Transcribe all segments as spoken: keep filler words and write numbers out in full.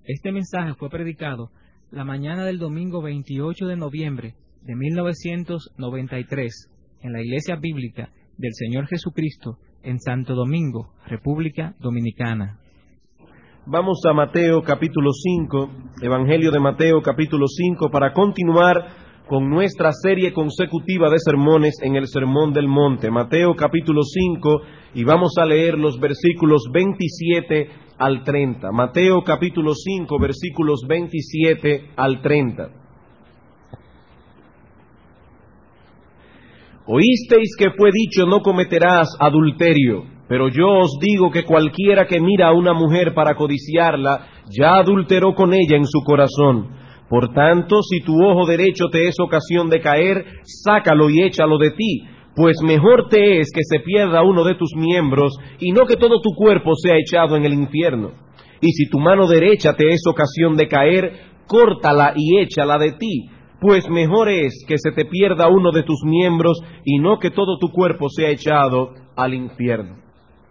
Este mensaje fue predicado la mañana del domingo veintiocho de noviembre de mil novecientos noventa y tres en la Iglesia Bíblica del Señor Jesucristo en Santo Domingo, República Dominicana. Vamos a Mateo capítulo cinco, Evangelio de Mateo capítulo cinco, para continuar con nuestra serie consecutiva de sermones en el Sermón del Monte. Mateo capítulo cinco, y vamos a leer los versículos veintisiete al treinta. Mateo capítulo cinco, versículos veintisiete al treinta. Oísteis que fue dicho: no cometerás adulterio. Pero yo os digo que cualquiera que mira a una mujer para codiciarla, ya adulteró con ella en su corazón. Por tanto, si tu ojo derecho te es ocasión de caer, sácalo y échalo de ti, pues mejor te es que se pierda uno de tus miembros, y no que todo tu cuerpo sea echado en el infierno. Y si tu mano derecha te es ocasión de caer, córtala y échala de ti, pues mejor es que se te pierda uno de tus miembros, y no que todo tu cuerpo sea echado al infierno.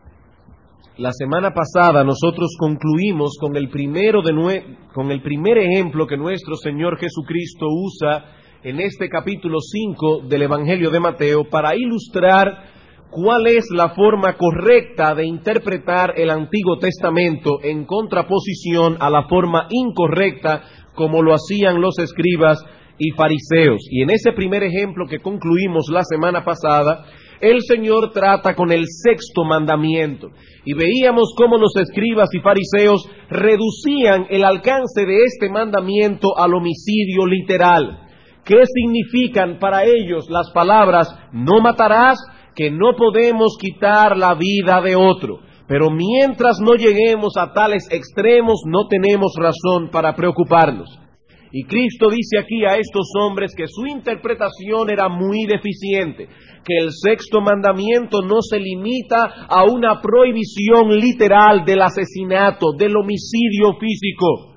La semana pasada nosotros concluimos con el primero de nue- con el primer ejemplo que nuestro Señor Jesucristo usa en este capítulo cinco del Evangelio de Mateo para ilustrar cuál es la forma correcta de interpretar el Antiguo Testamento en contraposición a la forma incorrecta como lo hacían los escribas y fariseos. Y en ese primer ejemplo que concluimos la semana pasada, el Señor trata con el sexto mandamiento, y veíamos cómo los escribas y fariseos reducían el alcance de este mandamiento al homicidio literal. ¿Qué significan para ellos las palabras no matarás? Que no podemos quitar la vida de otro. Pero mientras no lleguemos a tales extremos, no tenemos razón para preocuparnos. Y Cristo dice aquí a estos hombres que su interpretación era muy deficiente, que el sexto mandamiento no se limita a una prohibición literal del asesinato, del homicidio físico.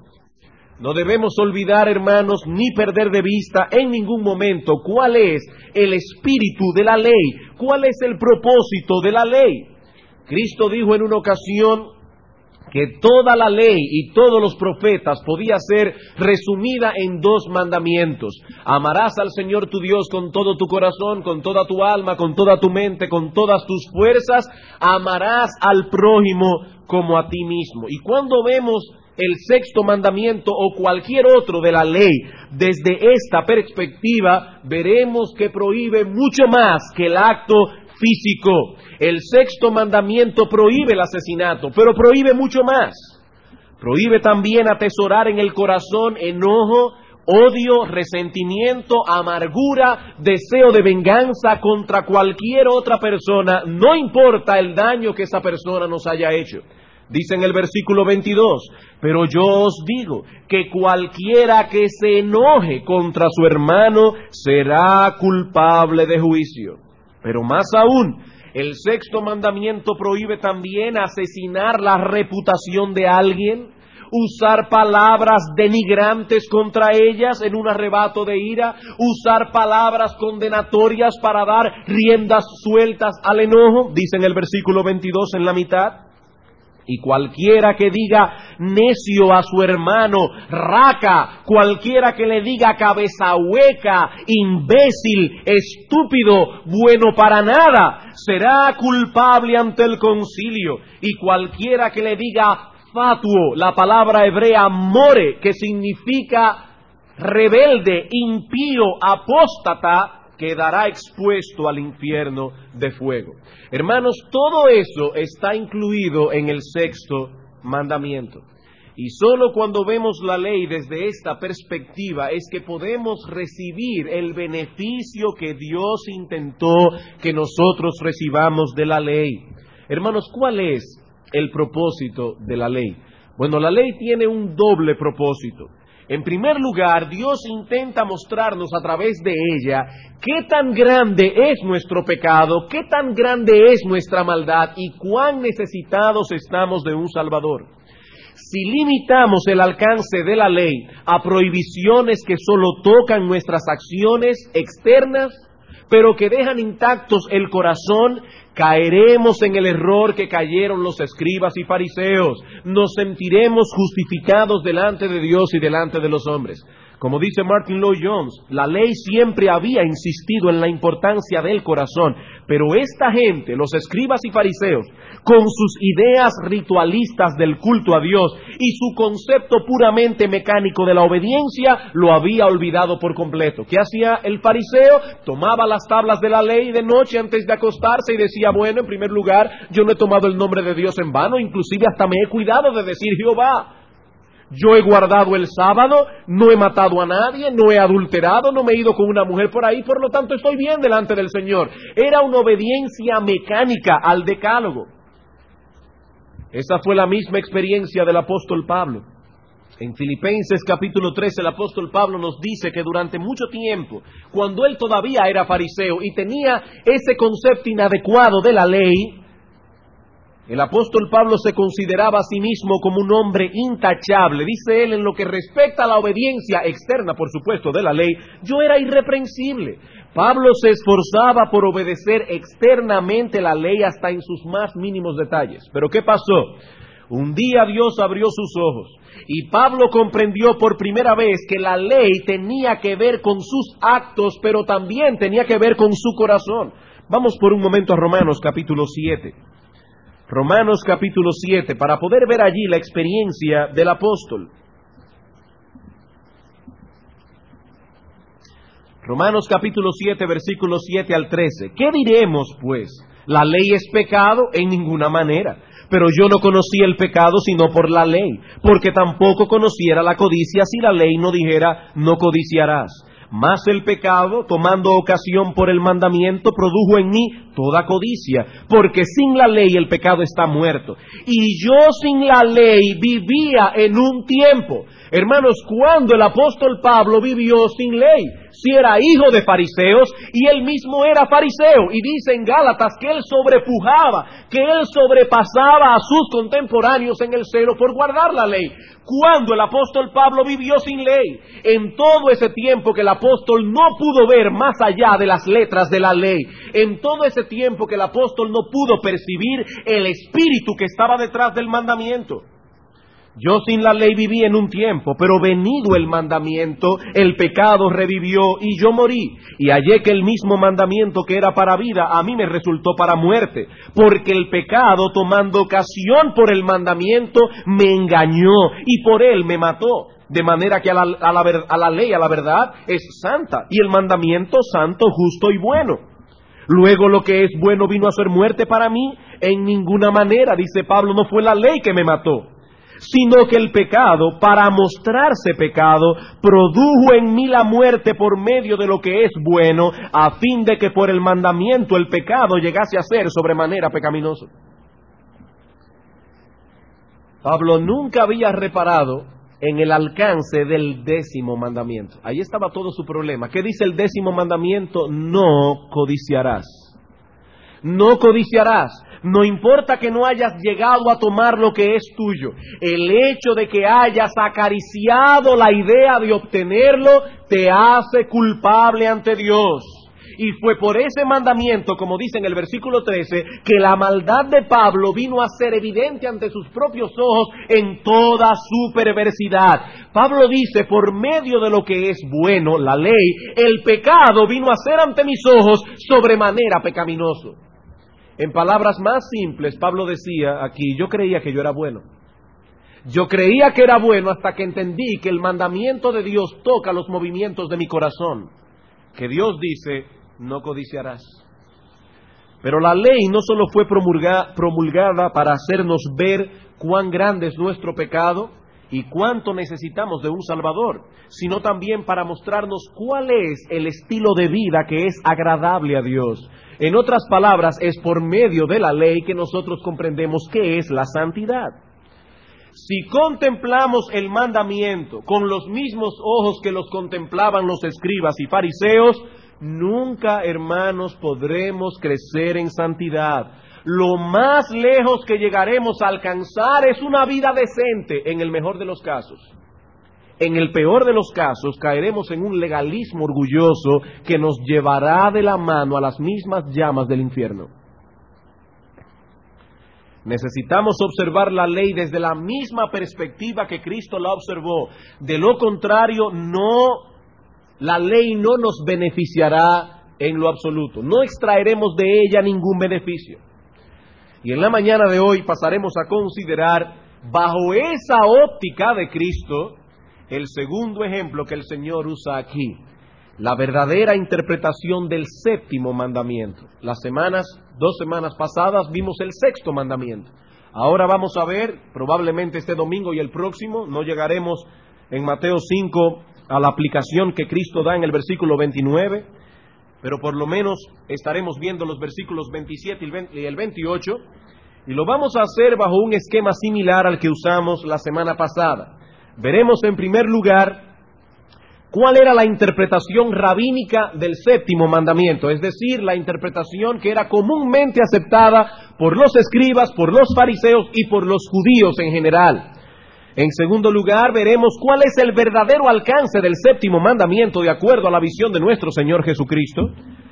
No debemos olvidar, hermanos, ni perder de vista en ningún momento cuál es el espíritu de la ley, cuál es el propósito de la ley. Cristo dijo en una ocasión que toda la ley y todos los profetas podía ser resumida en dos mandamientos: amarás al Señor tu Dios con todo tu corazón, con toda tu alma, con toda tu mente, con todas tus fuerzas; amarás al prójimo como a ti mismo. Y cuando vemos el sexto mandamiento o cualquier otro de la ley desde esta perspectiva, veremos que prohíbe mucho más que el acto físico. El sexto mandamiento prohíbe el asesinato, pero prohíbe mucho más. Prohíbe también atesorar en el corazón enojo, odio, resentimiento, amargura, deseo de venganza contra cualquier otra persona, no importa el daño que esa persona nos haya hecho. Dice en el versículo veintidós: pero yo os digo que cualquiera que se enoje contra su hermano será culpable de juicio. Pero más aún, el sexto mandamiento prohíbe también asesinar la reputación de alguien, usar palabras denigrantes contra ellas en un arrebato de ira, usar palabras condenatorias para dar riendas sueltas al enojo. Dice en el versículo veintidós en la mitad: y cualquiera que diga necio a su hermano, raca, cualquiera que le diga cabeza hueca, imbécil, estúpido, bueno para nada, será culpable ante el concilio. Y cualquiera que le diga fatuo, la palabra hebrea more, que significa rebelde, impío, apóstata, quedará expuesto al infierno de fuego. Hermanos, todo eso está incluido en el sexto mandamiento. Y solo cuando vemos la ley desde esta perspectiva es que podemos recibir el beneficio que Dios intentó que nosotros recibamos de la ley. Hermanos, ¿cuál es el propósito de la ley? Bueno, la ley tiene un doble propósito. En primer lugar, Dios intenta mostrarnos a través de ella qué tan grande es nuestro pecado, qué tan grande es nuestra maldad y cuán necesitados estamos de un Salvador. Si limitamos el alcance de la ley a prohibiciones que solo tocan nuestras acciones externas, pero que dejan intactos el corazón, caeremos en el error que cayeron los escribas y fariseos. Nos sentiremos justificados delante de Dios y delante de los hombres. Como dice Martin Lloyd-Jones, la ley siempre había insistido en la importancia del corazón, pero esta gente, los escribas y fariseos, con sus ideas ritualistas del culto a Dios y su concepto puramente mecánico de la obediencia, lo había olvidado por completo. ¿Qué hacía el fariseo? Tomaba las tablas de la ley de noche antes de acostarse y decía, bueno, en primer lugar, yo no he tomado el nombre de Dios en vano, inclusive hasta me he cuidado de decir Jehová. Yo he guardado el sábado, no he matado a nadie, no he adulterado, no me he ido con una mujer por ahí, por lo tanto estoy bien delante del Señor. Era una obediencia mecánica al decálogo. Esa fue la misma experiencia del apóstol Pablo. En Filipenses capítulo tres, el apóstol Pablo nos dice que durante mucho tiempo, cuando él todavía era fariseo y tenía ese concepto inadecuado de la ley, el apóstol Pablo se consideraba a sí mismo como un hombre intachable. Dice él, en lo que respecta a la obediencia externa, por supuesto, de la ley, yo era irreprensible. Pablo se esforzaba por obedecer externamente la ley hasta en sus más mínimos detalles. ¿Pero qué pasó? Un día Dios abrió sus ojos y Pablo comprendió por primera vez que la ley tenía que ver con sus actos, pero también tenía que ver con su corazón. Vamos por un momento a Romanos capítulo siete. Romanos capítulo siete, para poder ver allí la experiencia del apóstol. Romanos capítulo siete, versículos siete al trece. ¿Qué diremos, pues? ¿La ley es pecado? En ninguna manera. Pero yo no conocí el pecado sino por la ley, porque tampoco conociera la codicia si la ley no dijera, no codiciarás. Mas el pecado, tomando ocasión por el mandamiento, produjo en mí toda codicia, porque sin la ley el pecado está muerto. Y yo sin la ley vivía en un tiempo. Hermanos, ¿cuándo el apóstol Pablo vivió sin ley? Si era hijo de fariseos y él mismo era fariseo. Y dice en Gálatas que él sobrepujaba, que él sobrepasaba a sus contemporáneos en el celo por guardar la ley. ¿Cuándo el apóstol Pablo vivió sin ley? En todo ese tiempo que el apóstol no pudo ver más allá de las letras de la ley. En todo ese tiempo que el apóstol no pudo percibir el espíritu que estaba detrás del mandamiento. Yo sin la ley viví en un tiempo, pero venido el mandamiento, el pecado revivió y yo morí. Y hallé que el mismo mandamiento que era para vida, a mí me resultó para muerte. Porque el pecado, tomando ocasión por el mandamiento, me engañó y por él me mató. De manera que a la, a la, a la ley, a la verdad, es santa. Y el mandamiento santo, justo y bueno. Luego lo que es bueno vino a ser muerte para mí. En ninguna manera, dice Pablo, no fue la ley que me mató, sino que el pecado, para mostrarse pecado, produjo en mí la muerte por medio de lo que es bueno, a fin de que por el mandamiento el pecado llegase a ser sobremanera pecaminoso. Pablo nunca había reparado en el alcance del décimo mandamiento. Ahí estaba todo su problema. ¿Qué dice el décimo mandamiento? No codiciarás. No codiciarás. No importa que no hayas llegado a tomar lo que es tuyo, el hecho de que hayas acariciado la idea de obtenerlo te hace culpable ante Dios. Y fue por ese mandamiento, como dice en el versículo trece, que la maldad de Pablo vino a ser evidente ante sus propios ojos en toda su perversidad. Pablo dice, por medio de lo que es bueno, la ley, el pecado vino a ser ante mis ojos sobremanera pecaminoso. En palabras más simples, Pablo decía aquí, yo creía que yo era bueno. Yo creía que era bueno hasta que entendí que el mandamiento de Dios toca los movimientos de mi corazón. Que Dios dice, no codiciarás. Pero la ley no solo fue promulga, promulgada para hacernos ver cuán grande es nuestro pecado y cuánto necesitamos de un Salvador, sino también para mostrarnos cuál es el estilo de vida que es agradable a Dios. En otras palabras, es por medio de la ley que nosotros comprendemos qué es la santidad. Si contemplamos el mandamiento con los mismos ojos que los contemplaban los escribas y fariseos, nunca, hermanos, podremos crecer en santidad. Lo más lejos que llegaremos a alcanzar es una vida decente, en el mejor de los casos. en el peor de los casos, caeremos en un legalismo orgulloso que nos llevará de la mano a las mismas llamas del infierno. Necesitamos observar la ley desde la misma perspectiva que Cristo la observó. De lo contrario, no, la ley no nos beneficiará en lo absoluto. No extraeremos de ella ningún beneficio. Y en la mañana de hoy pasaremos a considerar, bajo esa óptica de Cristo, el segundo ejemplo que el Señor usa aquí, la verdadera interpretación del séptimo mandamiento. Las semanas, dos semanas pasadas vimos el sexto mandamiento. Ahora vamos a ver, probablemente este domingo y el próximo, no llegaremos en Mateo cinco a la aplicación que Cristo da en el versículo veintinueve, pero por lo menos estaremos viendo los versículos veintisiete y el veintiocho, y lo vamos a hacer bajo un esquema similar al que usamos la semana pasada. Veremos en primer lugar cuál era la interpretación rabínica del séptimo mandamiento, es decir, la interpretación que era comúnmente aceptada por los escribas, por los fariseos y por los judíos en general. En segundo lugar, veremos cuál es el verdadero alcance del séptimo mandamiento de acuerdo a la visión de nuestro Señor Jesucristo.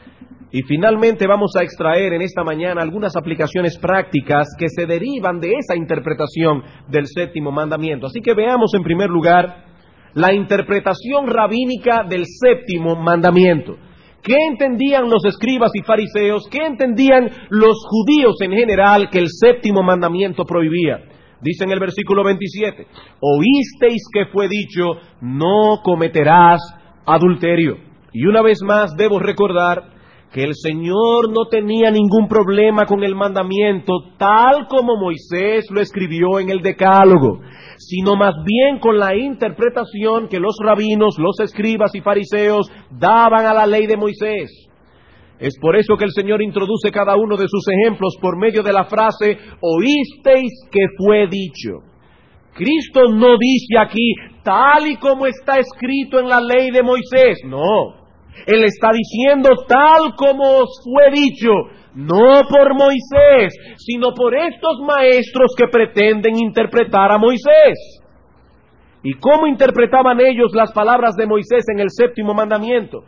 Y finalmente vamos a extraer en esta mañana algunas aplicaciones prácticas que se derivan de esa interpretación del séptimo mandamiento. Así que veamos en primer lugar la interpretación rabínica del séptimo mandamiento. ¿Qué entendían los escribas y fariseos? ¿Qué entendían los judíos en general que el séptimo mandamiento prohibía? Dice en el versículo veintisiete, oísteis que fue dicho, no cometerás adulterio. Y una vez más debo recordar que el Señor no tenía ningún problema con el mandamiento tal como Moisés lo escribió en el Decálogo, sino más bien con la interpretación que los rabinos, los escribas y fariseos daban a la ley de Moisés. Es por eso que el Señor introduce cada uno de sus ejemplos por medio de la frase, oísteis que fue dicho. Cristo no dice aquí, tal y como está escrito en la ley de Moisés. No, Él está diciendo tal como os fue dicho, no por Moisés, sino por estos maestros que pretenden interpretar a Moisés. ¿Y cómo interpretaban ellos las palabras de Moisés en el séptimo mandamiento?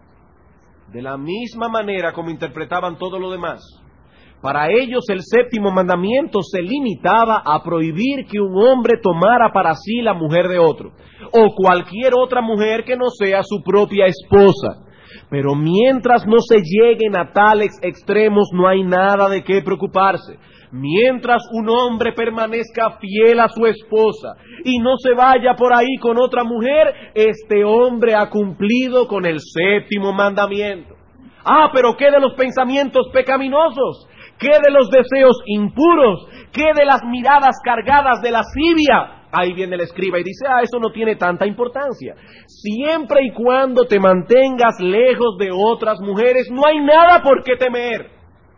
De la misma manera como interpretaban todo lo demás. Para ellos el séptimo mandamiento se limitaba a prohibir que un hombre tomara para sí la mujer de otro, o cualquier otra mujer que no sea su propia esposa. Pero mientras no se lleguen a tales extremos, no hay nada de qué preocuparse. Mientras un hombre permanezca fiel a su esposa y no se vaya por ahí con otra mujer, este hombre ha cumplido con el séptimo mandamiento. Ah, pero ¿qué de los pensamientos pecaminosos? ¿Qué de los deseos impuros? ¿Qué de las miradas cargadas de lascivia? Ahí viene el escriba y dice, ah, eso no tiene tanta importancia. Siempre y cuando te mantengas lejos de otras mujeres, no hay nada por qué temer.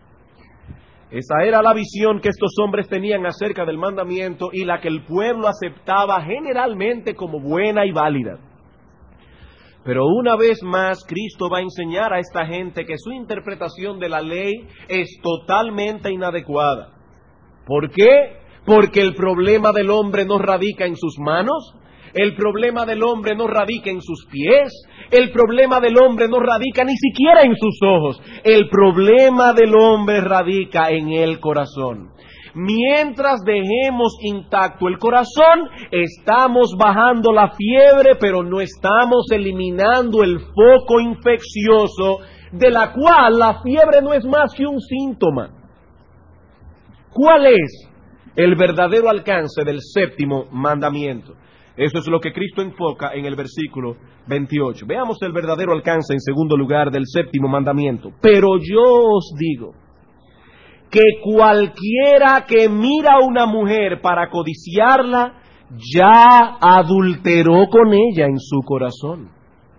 Esa era la visión que estos hombres tenían acerca del mandamiento y la que el pueblo aceptaba generalmente como buena y válida. Pero una vez más, Cristo va a enseñar a esta gente que su interpretación de la ley es totalmente inadecuada. ¿Por qué? Porque el problema del hombre no radica en sus manos, el problema del hombre no radica en sus pies, el problema del hombre no radica ni siquiera en sus ojos, el problema del hombre radica en el corazón. Mientras dejemos intacto el corazón, estamos bajando la fiebre, pero no estamos eliminando el foco infeccioso, de la cual la fiebre no es más que un síntoma. ¿Cuál es el verdadero alcance del séptimo mandamiento? Eso es lo que Cristo enfoca en el versículo veintiocho. Veamos el verdadero alcance en segundo lugar del séptimo mandamiento. Pero yo os digo que cualquiera que mira a una mujer para codiciarla, ya adulteró con ella en su corazón.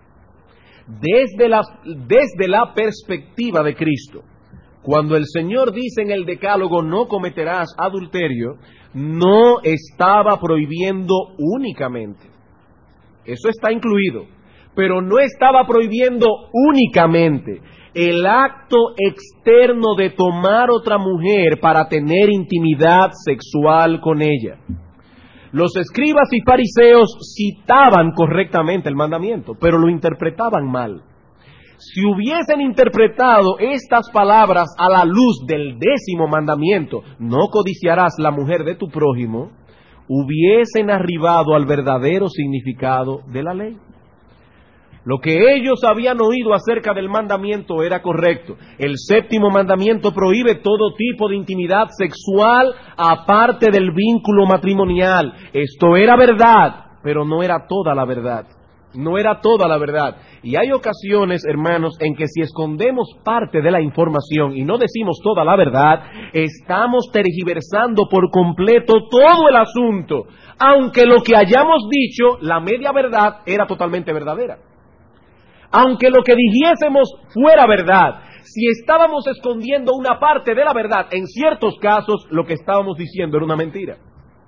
Desde la, desde la perspectiva de Cristo, cuando el Señor dice en el Decálogo, no cometerás adulterio, no estaba prohibiendo únicamente. Eso está incluido, pero no estaba prohibiendo únicamente el acto externo de tomar otra mujer para tener intimidad sexual con ella. Los escribas y fariseos citaban correctamente el mandamiento, pero lo interpretaban mal. Si hubiesen interpretado estas palabras a la luz del décimo mandamiento, no codiciarás la mujer de tu prójimo, hubiesen arribado al verdadero significado de la ley. Lo que ellos habían oído acerca del mandamiento era correcto. El séptimo mandamiento prohíbe todo tipo de intimidad sexual aparte del vínculo matrimonial. Esto era verdad, pero no era toda la verdad. No era toda la verdad. Y hay ocasiones, hermanos, en que si escondemos parte de la información y no decimos toda la verdad, estamos tergiversando por completo todo el asunto, aunque lo que hayamos dicho, la media verdad, era totalmente verdadera. Aunque lo que dijésemos fuera verdad, si estábamos escondiendo una parte de la verdad, en ciertos casos lo que estábamos diciendo era una mentira.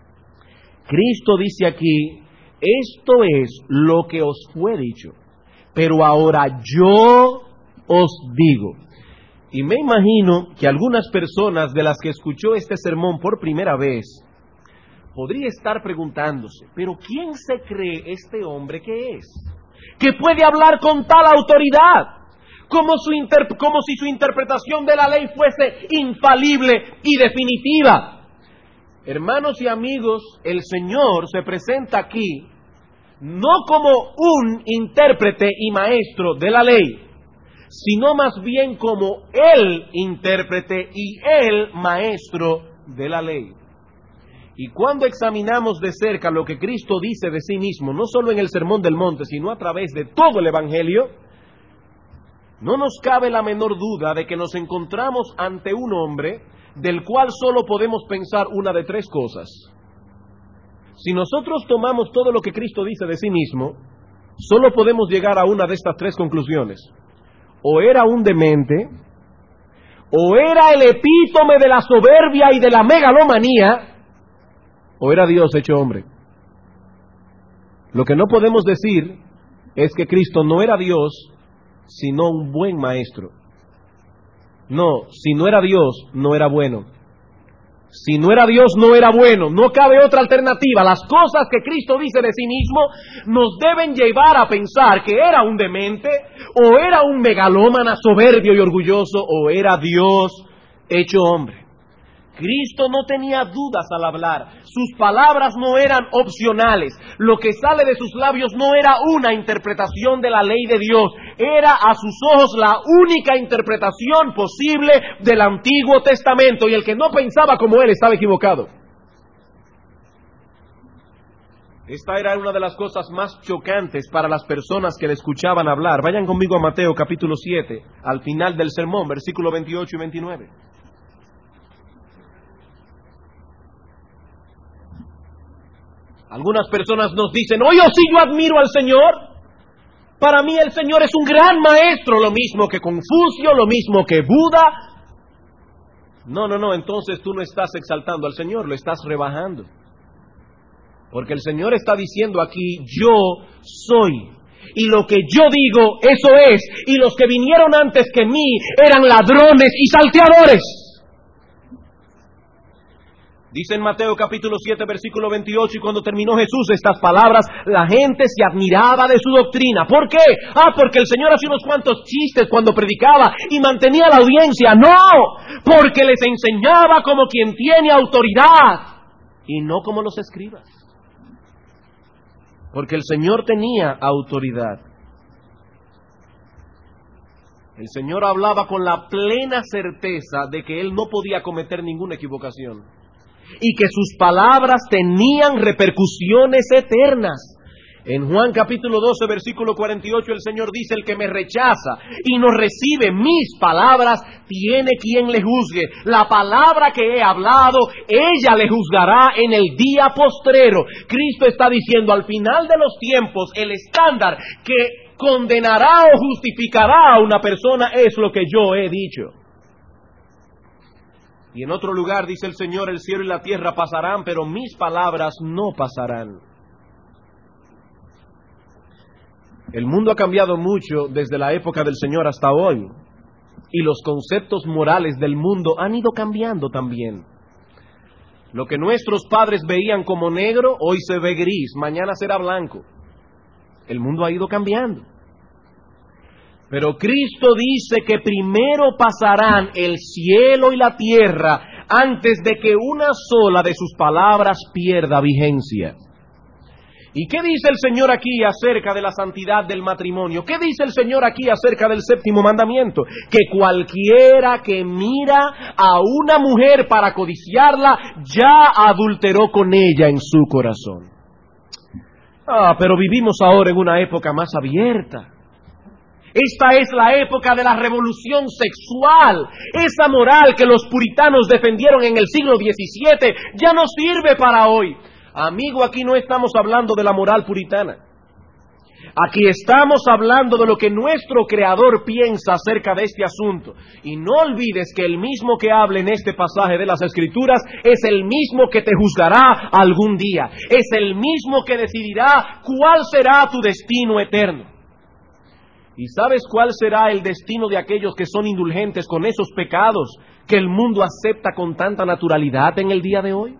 Cristo dice aquí, esto es lo que os fue dicho, pero ahora yo os digo. Y me imagino que algunas personas de las que escuchó este sermón por primera vez, podría estar preguntándose, pero ¿quién se cree este hombre que es? Que puede hablar con tal autoridad, como, su inter, como si su interpretación de la ley fuese infalible y definitiva. Hermanos y amigos, el Señor se presenta aquí no como un intérprete y maestro de la ley, sino más bien como el intérprete y el maestro de la ley. Y cuando examinamos de cerca lo que Cristo dice de sí mismo, no solo en el Sermón del Monte, sino a través de todo el Evangelio, no nos cabe la menor duda de que nos encontramos ante un hombre del cual solo podemos pensar una de tres cosas. Si nosotros tomamos todo lo que Cristo dice de sí mismo, solo podemos llegar a una de estas tres conclusiones. O era un demente, o era el epítome de la soberbia y de la megalomanía, o era Dios hecho hombre. Lo que no podemos decir es que Cristo no era Dios, sino un buen maestro. No, si no era Dios, no era bueno. Si no era Dios, no era bueno. No cabe otra alternativa. Las cosas que Cristo dice de sí mismo nos deben llevar a pensar que era un demente, o era un megalómana soberbio y orgulloso, o era Dios hecho hombre. Cristo no tenía dudas al hablar, sus palabras no eran opcionales, lo que sale de sus labios no era una interpretación de la ley de Dios, era a sus ojos la única interpretación posible del Antiguo Testamento, y el que no pensaba como él estaba equivocado. Esta era una de las cosas más chocantes para las personas que le escuchaban hablar. Vayan conmigo a Mateo capítulo siete, al final del sermón, versículos veintiocho y veintinueve. Algunas personas nos dicen, oye, sí, yo admiro al Señor. Para mí el Señor es un gran maestro, lo mismo que Confucio, lo mismo que Buda. No, no, no, entonces tú no estás exaltando al Señor, lo estás rebajando. Porque el Señor está diciendo aquí, yo soy. Y lo que yo digo, eso es. Y los que vinieron antes que mí eran ladrones y salteadores. Dice en Mateo capítulo siete, versículo veintiocho, y cuando terminó Jesús estas palabras, la gente se admiraba de su doctrina. ¿Por qué? Ah, porque el Señor hacía unos cuantos chistes cuando predicaba y mantenía la audiencia. No, porque les enseñaba como quien tiene autoridad y no como los escribas. Porque el Señor tenía autoridad. El Señor hablaba con la plena certeza de que Él no podía cometer ninguna equivocación y que sus palabras tenían repercusiones eternas. En Juan capítulo doce, versículo cuarenta y ocho, el Señor dice, el que me rechaza y no recibe mis palabras, tiene quien le juzgue. La palabra que he hablado, ella le juzgará en el día postrero. Cristo está diciendo, al final de los tiempos, el estándar que condenará o justificará a una persona es lo que yo he dicho. Y en otro lugar dice el Señor, el cielo y la tierra pasarán, pero mis palabras no pasarán. El mundo ha cambiado mucho desde la época del Señor hasta hoy, y los conceptos morales del mundo han ido cambiando también. Lo que nuestros padres veían como negro, hoy se ve gris, mañana será blanco. El mundo ha ido cambiando. Pero Cristo dice que primero pasarán el cielo y la tierra antes de que una sola de sus palabras pierda vigencia. ¿Y qué dice el Señor aquí acerca de la santidad del matrimonio? ¿Qué dice el Señor aquí acerca del séptimo mandamiento? Que cualquiera que mira a una mujer para codiciarla, ya adulteró con ella en su corazón. Ah, pero vivimos ahora en una época más abierta. Esta es la época de la revolución sexual. Esa moral que los puritanos defendieron en el siglo diecisiete ya no sirve para hoy. Amigo, aquí no estamos hablando de la moral puritana. Aquí estamos hablando de lo que nuestro Creador piensa acerca de este asunto. Y no olvides que el mismo que habla en este pasaje de las Escrituras es el mismo que te juzgará algún día. Es el mismo que decidirá cuál será tu destino eterno. ¿Y sabes cuál será el destino de aquellos que son indulgentes con esos pecados que el mundo acepta con tanta naturalidad en el día de hoy?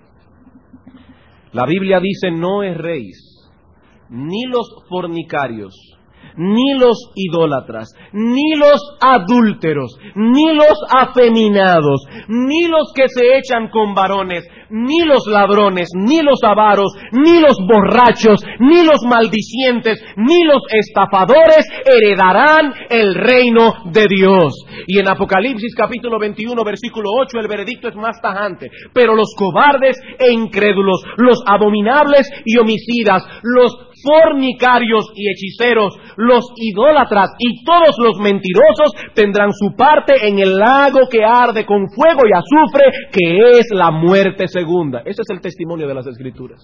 La Biblia dice: no erréis, ni los fornicarios, ni los idólatras, ni los adúlteros, ni los afeminados, ni los que se echan con varones, ni los ladrones, ni los avaros, ni los borrachos, ni los maldicientes, ni los estafadores heredarán el reino de Dios. Y en Apocalipsis capítulo veintiuno, versículo ocho, el veredicto es más tajante. Pero los cobardes e incrédulos, los abominables y homicidas, los fornicarios y hechiceros, los idólatras y todos los mentirosos tendrán su parte en el lago que arde con fuego y azufre, que es la muerte segunda. Ese es el testimonio de las Escrituras.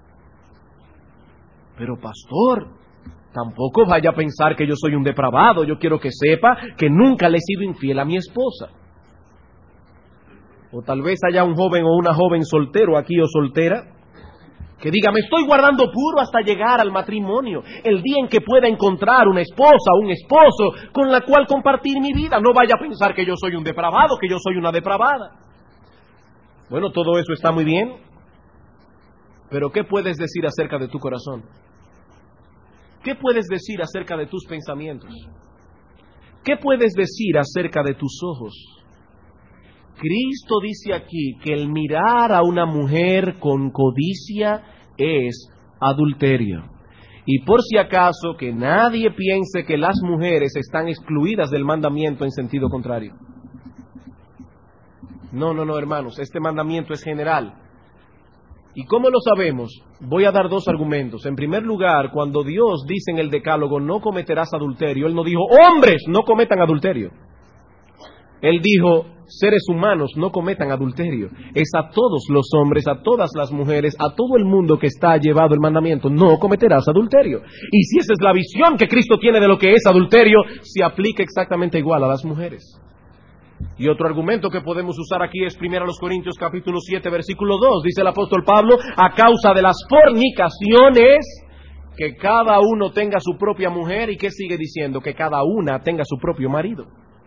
Pero pastor, tampoco vaya a pensar que yo soy un depravado. Yo quiero que sepa que nunca le he sido infiel a mi esposa. O tal vez haya un joven o una joven soltero aquí o soltera que diga: me estoy guardando puro hasta llegar al matrimonio, el día en que pueda encontrar una esposa o un esposo con la cual compartir mi vida. No vaya a pensar que yo soy un depravado, que yo soy una depravada. Bueno, todo eso está muy bien, pero ¿qué puedes decir acerca de tu corazón? ¿Qué puedes decir acerca de tus pensamientos? ¿Qué puedes decir acerca de tus ojos? Cristo dice aquí que el mirar a una mujer con codicia es adulterio. Y por si acaso, que nadie piense que las mujeres están excluidas del mandamiento en sentido contrario. No, no, no, hermanos, este mandamiento es general. ¿Y cómo lo sabemos? Voy a dar dos argumentos. En primer lugar, cuando Dios dice en el Decálogo: no cometerás adulterio, Él no dijo: hombres, no cometan adulterio. Él dijo: seres humanos, no cometan adulterio. Es a todos los hombres, a todas las mujeres, a todo el mundo que está llevado el mandamiento: no cometerás adulterio. Y si esa es la visión que Cristo tiene de lo que es adulterio, se aplica exactamente igual a las mujeres. Y otro argumento que podemos usar aquí es primero Corintios capítulo siete, versículo dos. Dice el apóstol Pablo: a causa de las fornicaciones, que cada uno tenga su propia mujer. ¿Y qué sigue diciendo? Que cada una tenga su propio marido.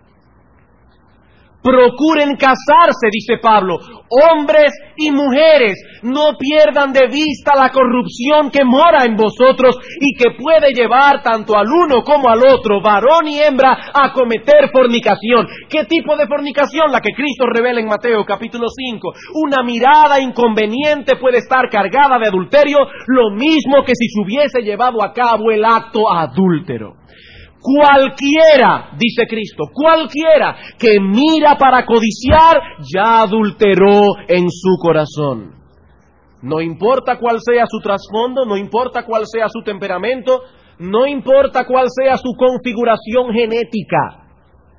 Procuren casarse, dice Pablo, hombres y mujeres, no pierdan de vista la corrupción que mora en vosotros y que puede llevar tanto al uno como al otro, varón y hembra, a cometer fornicación. ¿Qué tipo de fornicación? La que Cristo revela en Mateo capítulo cinco. Una mirada inconveniente puede estar cargada de adulterio, lo mismo que si se hubiese llevado a cabo el acto adúltero. Cualquiera, dice Cristo, cualquiera que mira para codiciar, ya adulteró en su corazón. No importa cuál sea su trasfondo, no importa cuál sea su temperamento, no importa cuál sea su configuración genética.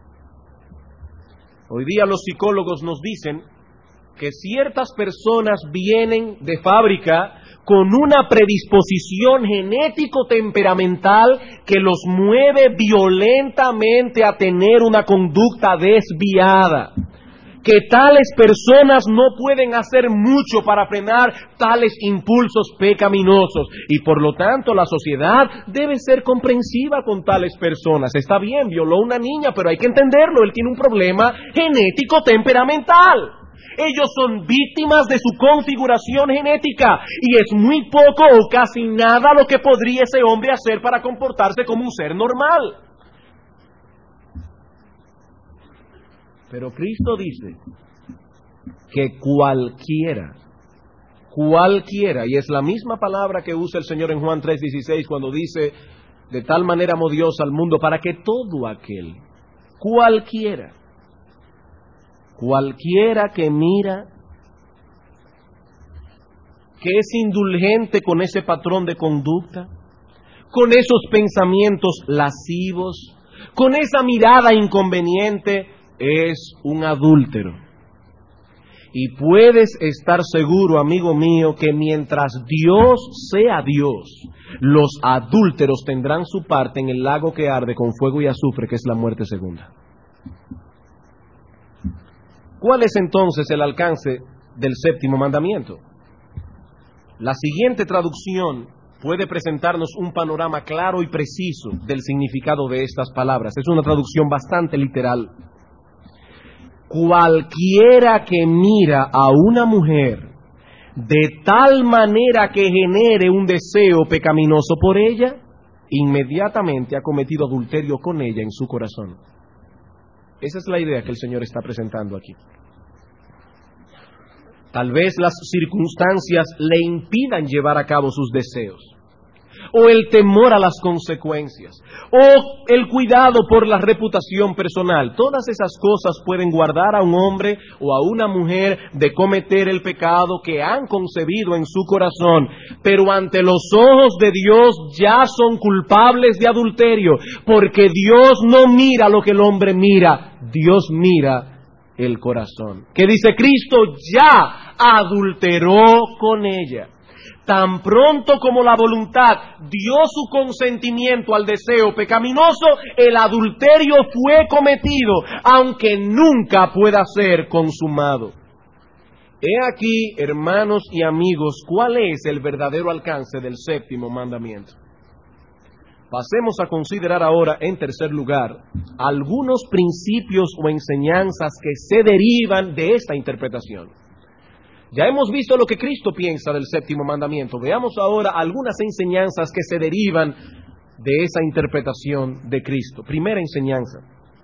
Hoy día los psicólogos nos dicen que ciertas personas vienen de fábrica con una predisposición genético-temperamental que los mueve violentamente a tener una conducta desviada. Que tales personas no pueden hacer mucho para frenar tales impulsos pecaminosos. Y por lo tanto la sociedad debe ser comprensiva con tales personas. Está bien, violó a una niña, pero hay que entenderlo, él tiene un problema genético-temperamental. Ellos son víctimas de su configuración genética y es muy poco o casi nada lo que podría ese hombre hacer para comportarse como un ser normal. Pero Cristo dice que cualquiera, cualquiera, y es la misma palabra que usa el Señor en Juan tres dieciséis cuando dice, de tal manera amó Dios al mundo para que todo aquel, cualquiera, cualquiera que mira, que es indulgente con ese patrón de conducta, con esos pensamientos lascivos, con esa mirada inconveniente, es un adúltero. Y puedes estar seguro, amigo mío, que mientras Dios sea Dios, los adúlteros tendrán su parte en el lago que arde con fuego y azufre, que es la muerte segunda. ¿Cuál es entonces el alcance del séptimo mandamiento? La siguiente traducción puede presentarnos un panorama claro y preciso del significado de estas palabras. Es una traducción bastante literal. Cualquiera que mira a una mujer de tal manera que genere un deseo pecaminoso por ella, inmediatamente ha cometido adulterio con ella en su corazón. Esa es la idea que el Señor está presentando aquí. Tal vez las circunstancias le impidan llevar a cabo sus deseos, o el temor a las consecuencias, o el cuidado por la reputación personal. Todas esas cosas pueden guardar a un hombre o a una mujer de cometer el pecado que han concebido en su corazón, pero ante los ojos de Dios ya son culpables de adulterio, porque Dios no mira lo que el hombre mira, Dios mira el corazón. Que dice Cristo ya adulteró con ella. Tan pronto como la voluntad dio su consentimiento al deseo pecaminoso, el adulterio fue cometido, aunque nunca pueda ser consumado. He aquí, hermanos y amigos, cuál es el verdadero alcance del séptimo mandamiento. Pasemos a considerar ahora, en tercer lugar, algunos principios o enseñanzas que se derivan de esta interpretación. Ya hemos visto lo que Cristo piensa del séptimo mandamiento. Veamos ahora algunas enseñanzas que se derivan de esa interpretación de Cristo. Primera enseñanza.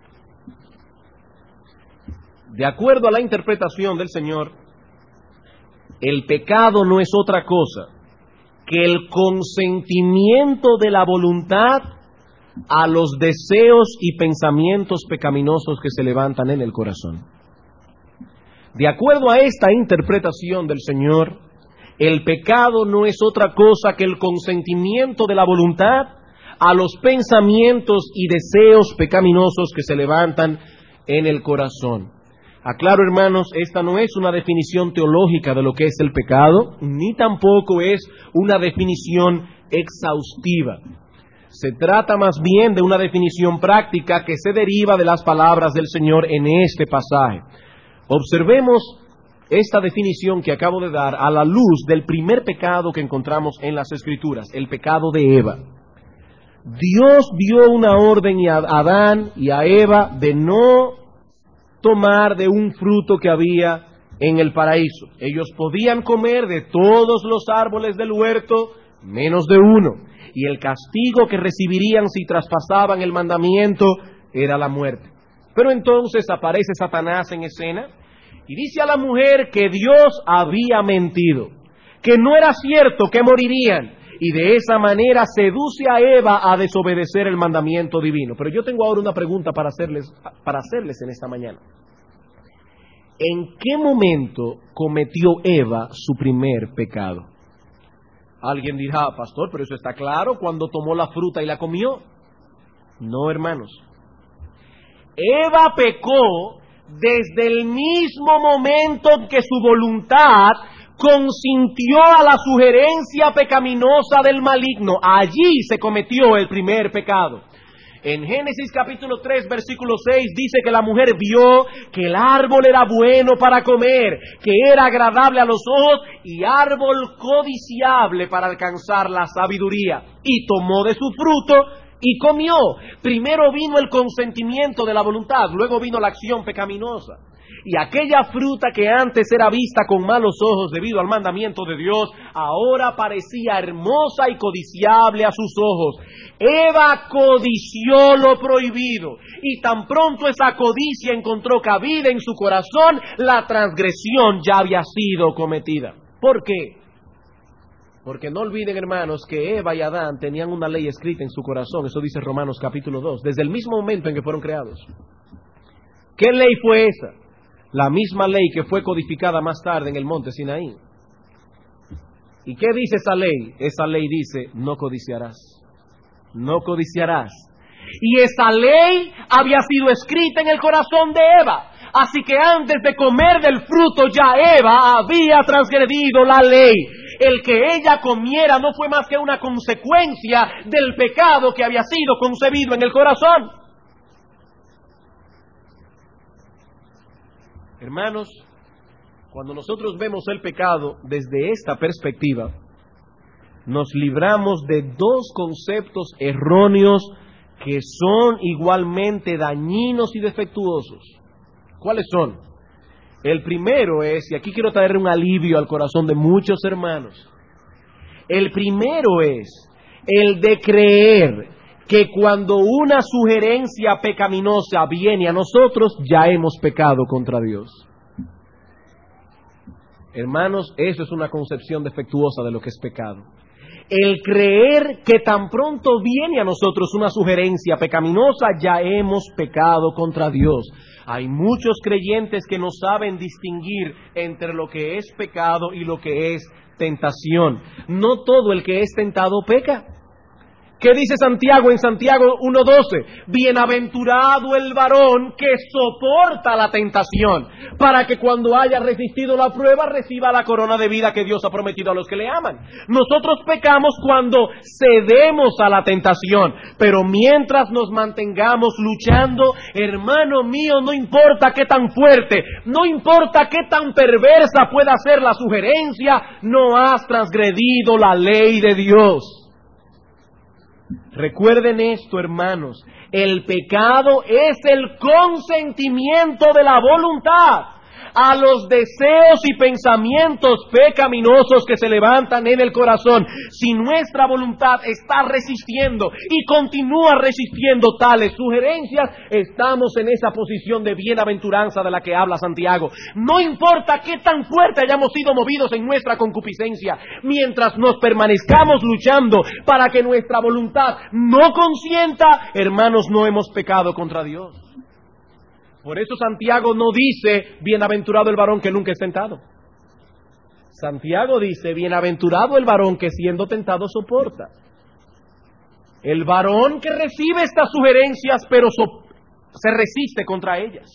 De acuerdo a la interpretación del Señor, el pecado no es otra cosa que el consentimiento de la voluntad a los deseos y pensamientos pecaminosos que se levantan en el corazón. De acuerdo a esta interpretación del Señor, el pecado no es otra cosa que el consentimiento de la voluntad a los pensamientos y deseos pecaminosos que se levantan en el corazón. Aclaro, hermanos, esta no es una definición teológica de lo que es el pecado, ni tampoco es una definición exhaustiva. Se trata más bien de una definición práctica que se deriva de las palabras del Señor en este pasaje. Observemos esta definición que acabo de dar a la luz del primer pecado que encontramos en las Escrituras, el pecado de Eva. Dios dio una orden a Adán y a Eva de no tomar de un fruto que había en el paraíso. Ellos podían comer de todos los árboles del huerto, menos de uno, y el castigo que recibirían si traspasaban el mandamiento era la muerte. Pero entonces aparece Satanás en escena y dice a la mujer que Dios había mentido, que no era cierto que morirían, y de esa manera seduce a Eva a desobedecer el mandamiento divino. Pero yo tengo ahora una pregunta para hacerles, para hacerles en esta mañana. ¿En qué momento cometió Eva su primer pecado? Alguien dirá, pastor, pero eso está claro, cuando tomó la fruta y la comió. No, hermanos. Eva pecó desde el mismo momento en que su voluntad consintió a la sugerencia pecaminosa del maligno. Allí se cometió el primer pecado. En Génesis capítulo tres, versículo seis, dice que la mujer vio que el árbol era bueno para comer, que era agradable a los ojos y árbol codiciable para alcanzar la sabiduría. Y tomó de su fruto y comió. Primero vino el consentimiento de la voluntad, luego vino la acción pecaminosa. Y aquella fruta que antes era vista con malos ojos debido al mandamiento de Dios, ahora parecía hermosa y codiciable a sus ojos. Eva codició lo prohibido, y tan pronto esa codicia encontró cabida en su corazón, la transgresión ya había sido cometida. ¿Por qué? Porque no olviden, hermanos, que Eva y Adán tenían una ley escrita en su corazón. Eso dice Romanos capítulo dos, desde el mismo momento en que fueron creados. ¿Qué ley fue esa? La misma ley que fue codificada más tarde en el monte Sinaí. ¿Y qué dice esa ley? Esa ley dice, no codiciarás. No codiciarás. Y esa ley había sido escrita en el corazón de Eva. Así que antes de comer del fruto ya Eva había transgredido la ley. El que ella comiera no fue más que una consecuencia del pecado que había sido concebido en el corazón. Hermanos, cuando nosotros vemos el pecado desde esta perspectiva, nos libramos de dos conceptos erróneos que son igualmente dañinos y defectuosos. ¿Cuáles son? El primero es, y aquí quiero traer un alivio al corazón de muchos hermanos, el primero es el de creer que cuando una sugerencia pecaminosa viene a nosotros, ya hemos pecado contra Dios. Hermanos, eso es una concepción defectuosa de lo que es pecado. El creer que tan pronto viene a nosotros una sugerencia pecaminosa, ya hemos pecado contra Dios. Hay muchos creyentes que no saben distinguir entre lo que es pecado y lo que es tentación. No todo el que es tentado peca. ¿Qué dice Santiago en Santiago uno doce? Bienaventurado el varón que soporta la tentación, para que cuando haya resistido la prueba reciba la corona de vida que Dios ha prometido a los que le aman. Nosotros pecamos cuando cedemos a la tentación, pero mientras nos mantengamos luchando, hermano mío, no importa qué tan fuerte, no importa qué tan perversa pueda ser la sugerencia, no has transgredido la ley de Dios. Recuerden esto, hermanos, el pecado es el consentimiento de la voluntad a los deseos y pensamientos pecaminosos que se levantan en el corazón. Si nuestra voluntad está resistiendo y continúa resistiendo tales sugerencias, estamos en esa posición de bienaventuranza de la que habla Santiago. No importa qué tan fuerte hayamos sido movidos en nuestra concupiscencia, mientras nos permanezcamos luchando para que nuestra voluntad no consienta, hermanos, no hemos pecado contra Dios. Por eso Santiago no dice, bienaventurado el varón que nunca es tentado. Santiago dice, bienaventurado el varón que siendo tentado soporta. El varón que recibe estas sugerencias, pero so- se resiste contra ellas.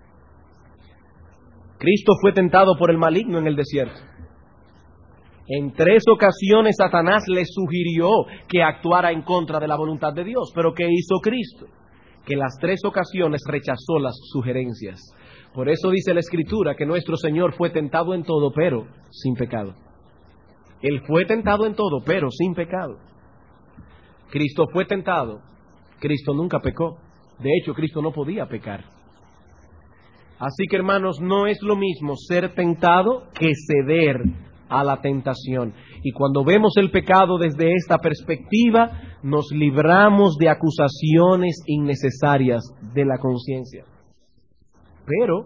Cristo fue tentado por el maligno en el desierto. En tres ocasiones Satanás le sugirió que actuara en contra de la voluntad de Dios. ¿Pero qué hizo Cristo? Que las tres ocasiones rechazó las sugerencias. Por eso dice la Escritura que nuestro Señor fue tentado en todo, pero sin pecado. Él fue tentado en todo, pero sin pecado. Cristo fue tentado. Cristo nunca pecó. De hecho, Cristo no podía pecar. Así que, hermanos, no es lo mismo ser tentado que ceder a la tentación. Y cuando vemos el pecado desde esta perspectiva, nos libramos de acusaciones innecesarias de la conciencia. Pero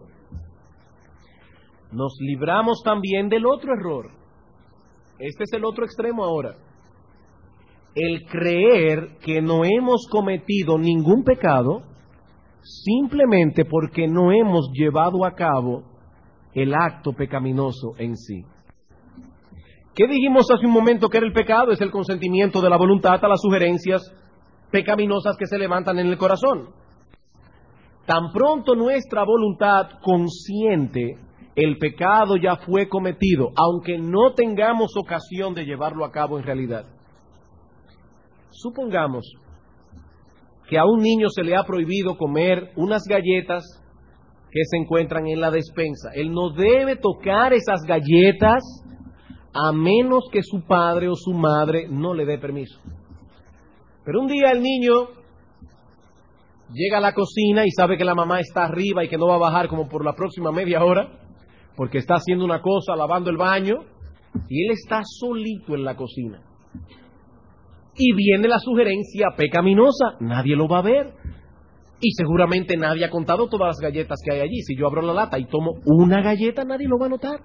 nos libramos también del otro error. Este es el otro extremo ahora. El creer que no hemos cometido ningún pecado simplemente porque no hemos llevado a cabo el acto pecaminoso en sí. ¿Qué dijimos hace un momento que era el pecado? Es el consentimiento de la voluntad a las sugerencias pecaminosas que se levantan en el corazón. Tan pronto nuestra voluntad consiente, el pecado ya fue cometido, aunque no tengamos ocasión de llevarlo a cabo en realidad. Supongamos que a un niño se le ha prohibido comer unas galletas que se encuentran en la despensa. Él no debe tocar esas galletas a menos que su padre o su madre no le dé permiso. Pero un día el niño llega a la cocina y sabe que la mamá está arriba y que no va a bajar como por la próxima media hora, porque está haciendo una cosa, lavando el baño, y él está solito en la cocina. Y viene la sugerencia pecaminosa, nadie lo va a ver. Y seguramente nadie ha contado todas las galletas que hay allí. Si yo abro la lata y tomo una galleta, nadie lo va a notar.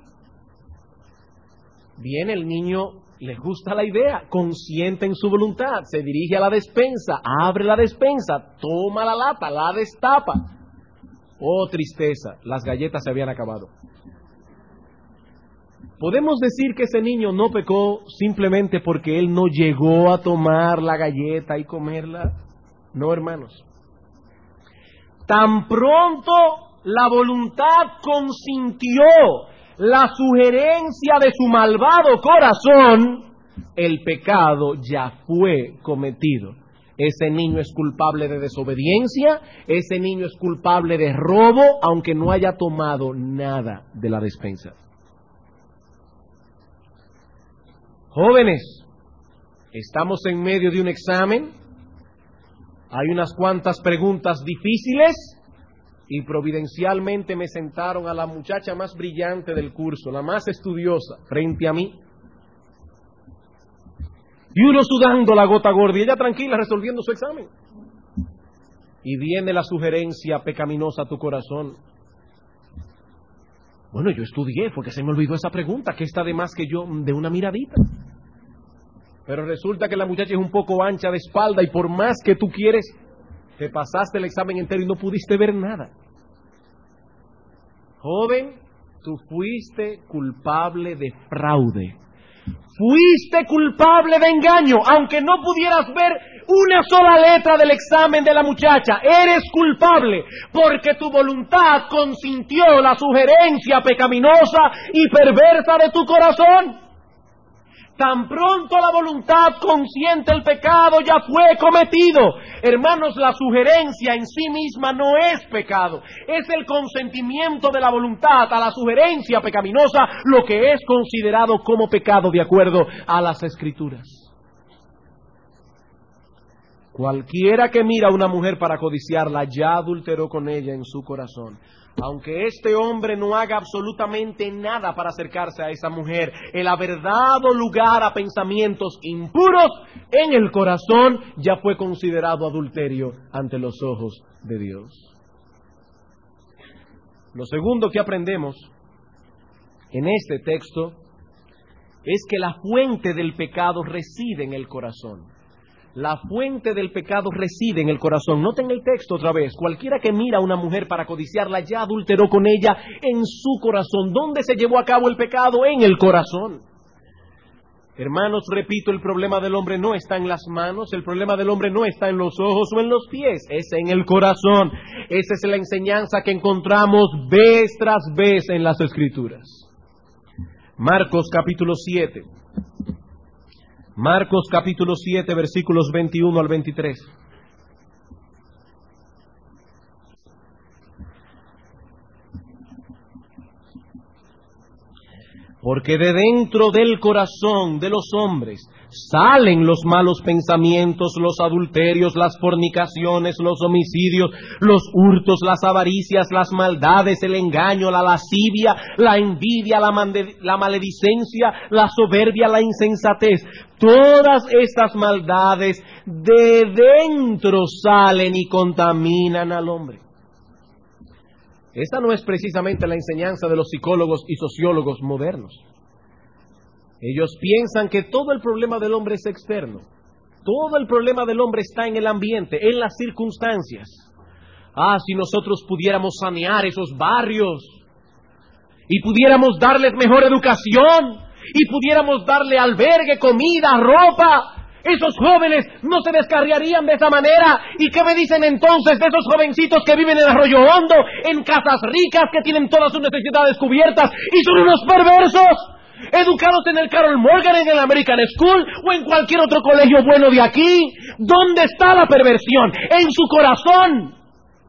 Viene el niño, le gusta la idea, consiente en su voluntad, se dirige a la despensa, abre la despensa, toma la lata, la destapa. Oh, tristeza, las galletas se habían acabado. ¿Podemos decir que ese niño no pecó simplemente porque él no llegó a tomar la galleta y comerla? No, hermanos. Tan pronto la voluntad consintió la sugerencia de su malvado corazón, el pecado ya fue cometido. Ese niño es culpable de desobediencia, ese niño es culpable de robo, aunque no haya tomado nada de la despensa. Jóvenes, estamos en medio de un examen, hay unas cuantas preguntas difíciles y providencialmente me sentaron a la muchacha más brillante del curso, la más estudiosa, frente a mí. Y uno sudando la gota gorda y ella tranquila resolviendo su examen. Y viene la sugerencia pecaminosa a tu corazón. Bueno, yo estudié, fue que se me olvidó esa pregunta, que está de más que yo de una miradita. Pero resulta que la muchacha es un poco ancha de espalda y por más que tú quieres, te pasaste el examen entero y no pudiste ver nada. Joven, tú fuiste culpable de fraude. Fuiste culpable de engaño, aunque no pudieras ver una sola letra del examen de la muchacha. Eres culpable porque tu voluntad consintió la sugerencia pecaminosa y perversa de tu corazón. Tan pronto la voluntad consiente el pecado ya fue cometido. Hermanos, la sugerencia en sí misma no es pecado. Es el consentimiento de la voluntad a la sugerencia pecaminosa lo que es considerado como pecado de acuerdo a las Escrituras. Cualquiera que mira a una mujer para codiciarla ya adulteró con ella en su corazón. Aunque este hombre no haga absolutamente nada para acercarse a esa mujer, el haber dado lugar a pensamientos impuros en el corazón ya fue considerado adulterio ante los ojos de Dios. Lo segundo que aprendemos en este texto es que la fuente del pecado reside en el corazón. La fuente del pecado reside en el corazón. Noten el texto otra vez. Cualquiera que mira a una mujer para codiciarla ya adulteró con ella en su corazón. ¿Dónde se llevó a cabo el pecado? En el corazón. Hermanos, repito, el problema del hombre no está en las manos, el problema del hombre no está en los ojos o en los pies, es en el corazón. Esa es la enseñanza que encontramos vez tras vez en las Escrituras. Marcos capítulo siete. Marcos capítulo siete, versículos veintiuno al veintitrés. Porque de dentro del corazón de los hombres salen los malos pensamientos, los adulterios, las fornicaciones, los homicidios, los hurtos, las avaricias, las maldades, el engaño, la lascivia, la envidia, la, mande- la maledicencia, la soberbia, la insensatez. Todas estas maldades de dentro salen y contaminan al hombre. Esta no es precisamente la enseñanza de los psicólogos y sociólogos modernos. Ellos piensan que todo el problema del hombre es externo. Todo el problema del hombre está en el ambiente, en las circunstancias. Ah, si nosotros pudiéramos sanear esos barrios y pudiéramos darles mejor educación y pudiéramos darle albergue, comida, ropa, esos jóvenes no se descarriarían de esa manera. ¿Y qué me dicen entonces de esos jovencitos que viven en Arroyo Hondo, en casas ricas, que tienen todas sus necesidades cubiertas y son unos perversos? Educados en el Carol Morgan, en el American School o en cualquier otro colegio bueno de aquí. ¿Dónde está la perversión? En su corazón.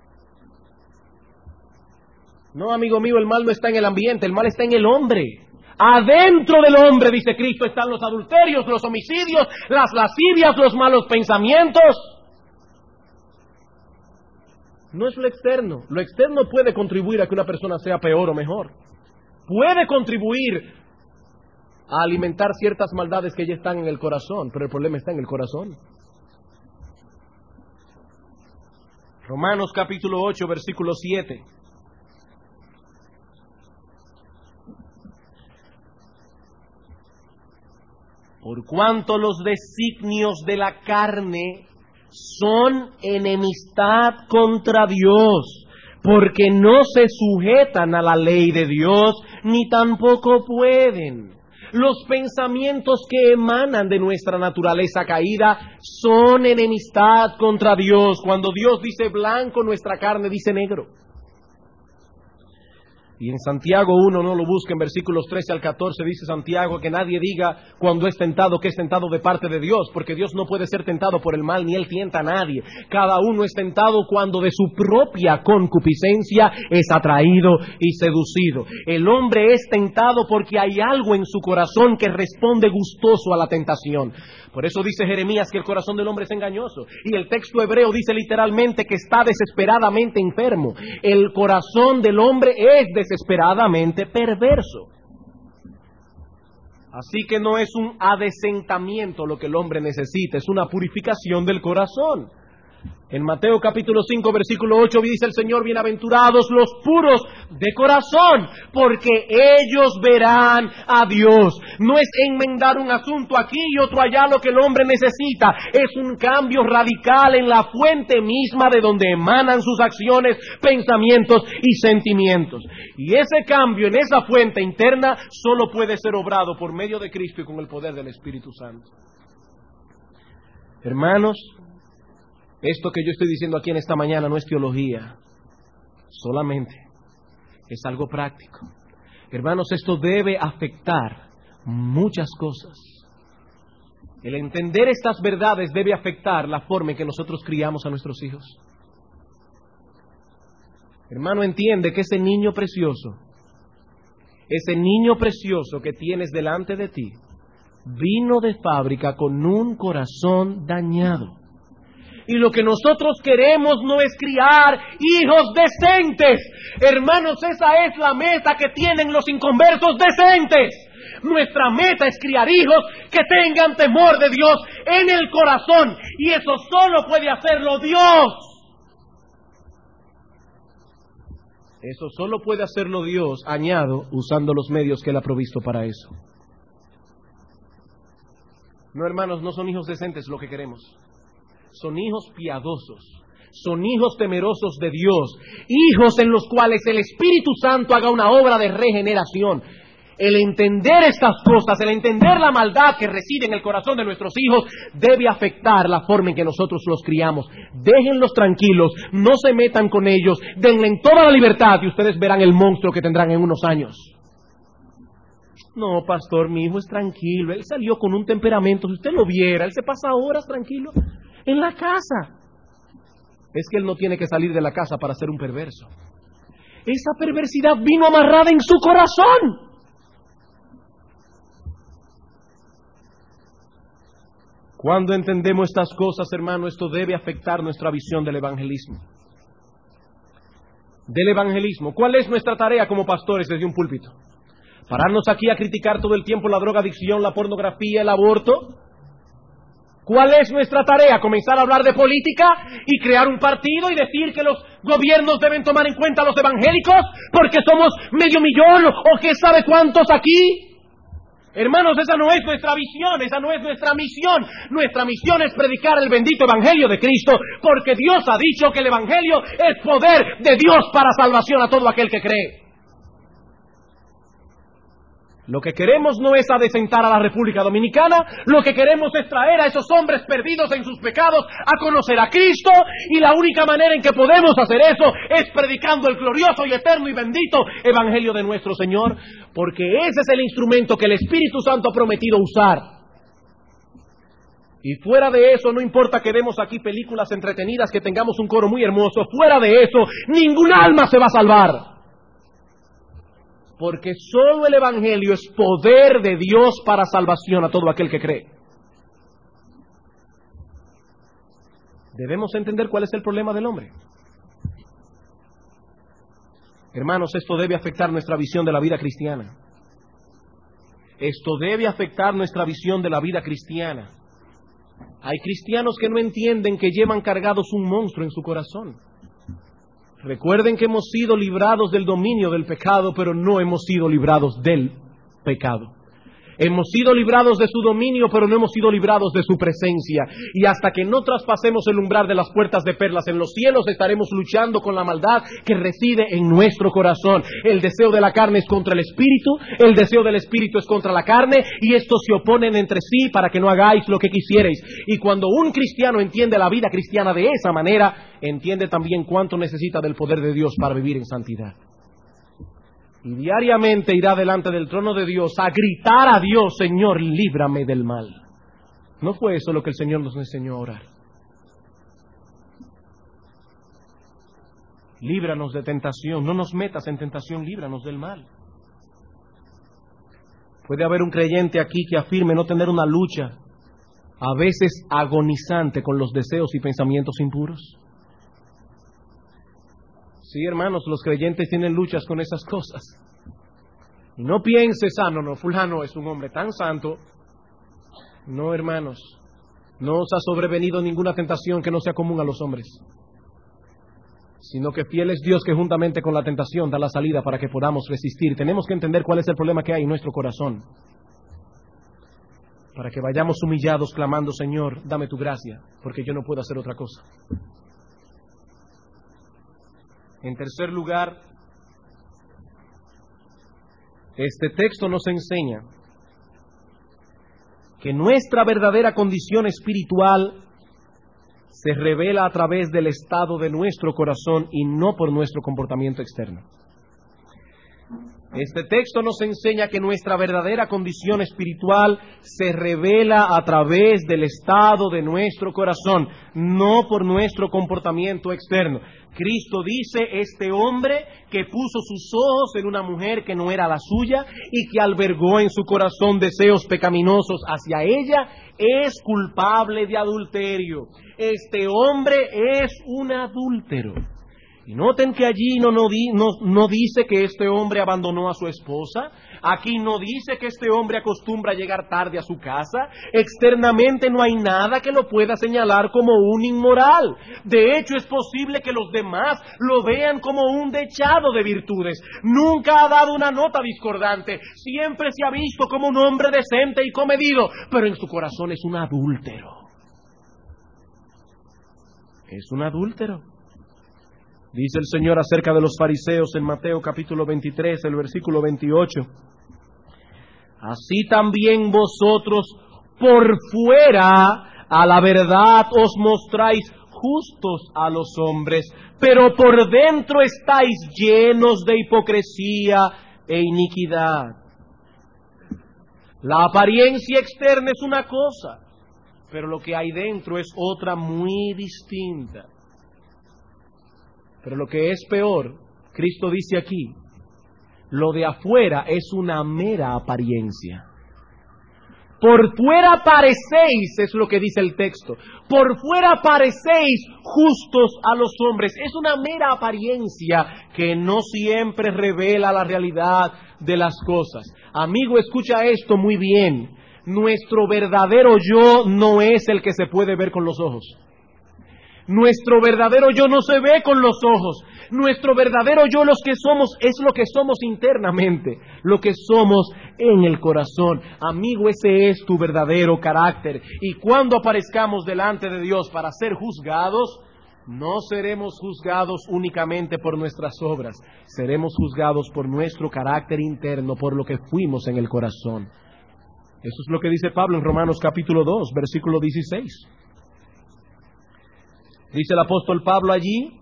No, amigo mío, el mal no está en el ambiente, el mal está en el hombre. Adentro del hombre, dice Cristo, están los adulterios, los homicidios, las lascivias, los malos pensamientos. No es lo externo. Lo externo puede contribuir a que una persona sea peor o mejor. Puede contribuir a alimentar ciertas maldades que ya están en el corazón, pero el problema está en el corazón. Romanos capítulo ocho, versículo siete. Por cuanto los designios de la carne son enemistad contra Dios, porque no se sujetan a la ley de Dios, ni tampoco pueden. Los pensamientos que emanan de nuestra naturaleza caída son enemistad contra Dios. Cuando Dios dice blanco, nuestra carne dice negro. Y en Santiago uno, no lo busquen, versículos trece al catorce, dice Santiago que nadie diga cuando es tentado que es tentado de parte de Dios, porque Dios no puede ser tentado por el mal, ni Él tienta a nadie. Cada uno es tentado cuando de su propia concupiscencia es atraído y seducido. El hombre es tentado porque hay algo en su corazón que responde gustoso a la tentación. Por eso dice Jeremías que el corazón del hombre es engañoso. Y el texto hebreo dice literalmente que está desesperadamente enfermo. El corazón del hombre es desesperadamente perverso. Así que no es un adesentamiento lo que el hombre necesita, es una purificación del corazón. En Mateo capítulo cinco, versículo ocho, dice el Señor: bienaventurados los puros de corazón, porque ellos verán a Dios. No es enmendar un asunto aquí y otro allá lo que el hombre necesita. Es un cambio radical en la fuente misma de donde emanan sus acciones, pensamientos y sentimientos. Y ese cambio en esa fuente interna solo puede ser obrado por medio de Cristo y con el poder del Espíritu Santo. Hermanos, esto que yo estoy diciendo aquí en esta mañana no es teología, solamente es algo práctico. Hermanos, esto debe afectar muchas cosas. El entender estas verdades debe afectar la forma en que nosotros criamos a nuestros hijos. Hermano, entiende que ese niño precioso, ese niño precioso que tienes delante de ti, vino de fábrica con un corazón dañado. Y lo que nosotros queremos no es criar hijos decentes. Hermanos, esa es la meta que tienen los inconversos decentes. Nuestra meta es criar hijos que tengan temor de Dios en el corazón. Y eso solo puede hacerlo Dios. Eso solo puede hacerlo Dios, añado, usando los medios que Él ha provisto para eso. No, hermanos, no son hijos decentes lo que queremos. Son hijos piadosos, son hijos temerosos de Dios, hijos en los cuales el Espíritu Santo haga una obra de regeneración. El entender estas cosas, el entender la maldad que reside en el corazón de nuestros hijos, debe afectar la forma en que nosotros los criamos. Déjenlos tranquilos, no se metan con ellos, denle toda la libertad y ustedes verán el monstruo que tendrán en unos años. No, pastor, mi hijo es tranquilo, él salió con un temperamento, si usted lo viera, él se pasa horas tranquilo en la casa. Es que él no tiene que salir de la casa para ser un perverso. Esa perversidad vino amarrada en su corazón. Cuando entendemos estas cosas, hermano, esto debe afectar nuestra visión del evangelismo. Del evangelismo. ¿Cuál es nuestra tarea como pastores desde un púlpito? ¿Pararnos aquí a criticar todo el tiempo la drogadicción, la pornografía, el aborto? ¿Cuál es nuestra tarea? ¿Comenzar a hablar de política y crear un partido y decir que los gobiernos deben tomar en cuenta a los evangélicos porque somos medio millón o qué sabe cuántos aquí? Hermanos, esa no es nuestra visión, esa no es nuestra misión. Nuestra misión es predicar el bendito evangelio de Cristo, porque Dios ha dicho que el evangelio es poder de Dios para salvación a todo aquel que cree. Lo que queremos no es adecentar a la República Dominicana, lo que queremos es traer a esos hombres perdidos en sus pecados a conocer a Cristo, y la única manera en que podemos hacer eso es predicando el glorioso y eterno y bendito Evangelio de nuestro Señor, porque ese es el instrumento que el Espíritu Santo ha prometido usar. Y fuera de eso, no importa que demos aquí películas entretenidas, que tengamos un coro muy hermoso, fuera de eso, ningún alma se va a salvar. Porque solo el Evangelio es poder de Dios para salvación a todo aquel que cree. Debemos entender cuál es el problema del hombre. Hermanos, esto debe afectar nuestra visión de la vida cristiana. Esto debe afectar nuestra visión de la vida cristiana. Hay cristianos que no entienden que llevan cargados un monstruo en su corazón. Recuerden que hemos sido librados del dominio del pecado, pero no hemos sido librados del pecado. Hemos sido librados de su dominio, pero no hemos sido librados de su presencia. Y hasta que no traspasemos el umbral de las puertas de perlas en los cielos, estaremos luchando con la maldad que reside en nuestro corazón. El deseo de la carne es contra el espíritu, el deseo del espíritu es contra la carne, y estos se oponen entre sí para que no hagáis lo que quisierais. Y cuando un cristiano entiende la vida cristiana de esa manera, entiende también cuánto necesita del poder de Dios para vivir en santidad. Y diariamente irá delante del trono de Dios a gritar a Dios: Señor, líbrame del mal. ¿No fue eso lo que el Señor nos enseñó a orar? Líbranos de tentación, no nos metas en tentación, líbranos del mal. Puede haber un creyente aquí que afirme no tener una lucha, a veces agonizante, con los deseos y pensamientos impuros. Sí, hermanos, los creyentes tienen luchas con esas cosas. Y no pienses, ah, no, no, fulano es un hombre tan santo. No, hermanos, no os ha sobrevenido ninguna tentación que no sea común a los hombres, sino que fiel es Dios que juntamente con la tentación da la salida para que podamos resistir. Tenemos que entender cuál es el problema que hay en nuestro corazón, para que vayamos humillados clamando: Señor, dame tu gracia, porque yo no puedo hacer otra cosa. En tercer lugar, este texto nos enseña que nuestra verdadera condición espiritual se revela a través del estado de nuestro corazón y no por nuestro comportamiento externo. Este texto nos enseña que nuestra verdadera condición espiritual se revela a través del estado de nuestro corazón, no por nuestro comportamiento externo. Cristo dice: este hombre que puso sus ojos en una mujer que no era la suya y que albergó en su corazón deseos pecaminosos hacia ella, es culpable de adulterio. Este hombre es un adúltero. Y noten que allí no, no, di, no, no dice que este hombre abandonó a su esposa. Aquí no dice que este hombre acostumbra a llegar tarde a su casa. Externamente no hay nada que lo pueda señalar como un inmoral. De hecho, es posible que los demás lo vean como un dechado de virtudes. Nunca ha dado una nota discordante. Siempre se ha visto como un hombre decente y comedido. Pero en su corazón es un adúltero. Es un adúltero. Dice el Señor acerca de los fariseos en Mateo capítulo veintitrés, el versículo veintiocho. Así también vosotros por fuera a la verdad os mostráis justos a los hombres, pero por dentro estáis llenos de hipocresía e iniquidad. La apariencia externa es una cosa, pero lo que hay dentro es otra muy distinta. Pero lo que es peor, Cristo dice aquí, lo de afuera es una mera apariencia. Por fuera parecéis, es lo que dice el texto, por fuera parecéis justos a los hombres. Es una mera apariencia que no siempre revela la realidad de las cosas. Amigo, escucha esto muy bien. Nuestro verdadero yo no es el que se puede ver con los ojos. Nuestro verdadero yo no se ve con los ojos. Nuestro verdadero yo, los que somos, es lo que somos internamente, lo que somos en el corazón. Amigo, ese es tu verdadero carácter. Y cuando aparezcamos delante de Dios para ser juzgados, no seremos juzgados únicamente por nuestras obras, seremos juzgados por nuestro carácter interno, por lo que fuimos en el corazón. Eso es lo que dice Pablo en Romanos capítulo dos, versículo dieciséis. Dice el apóstol Pablo allí: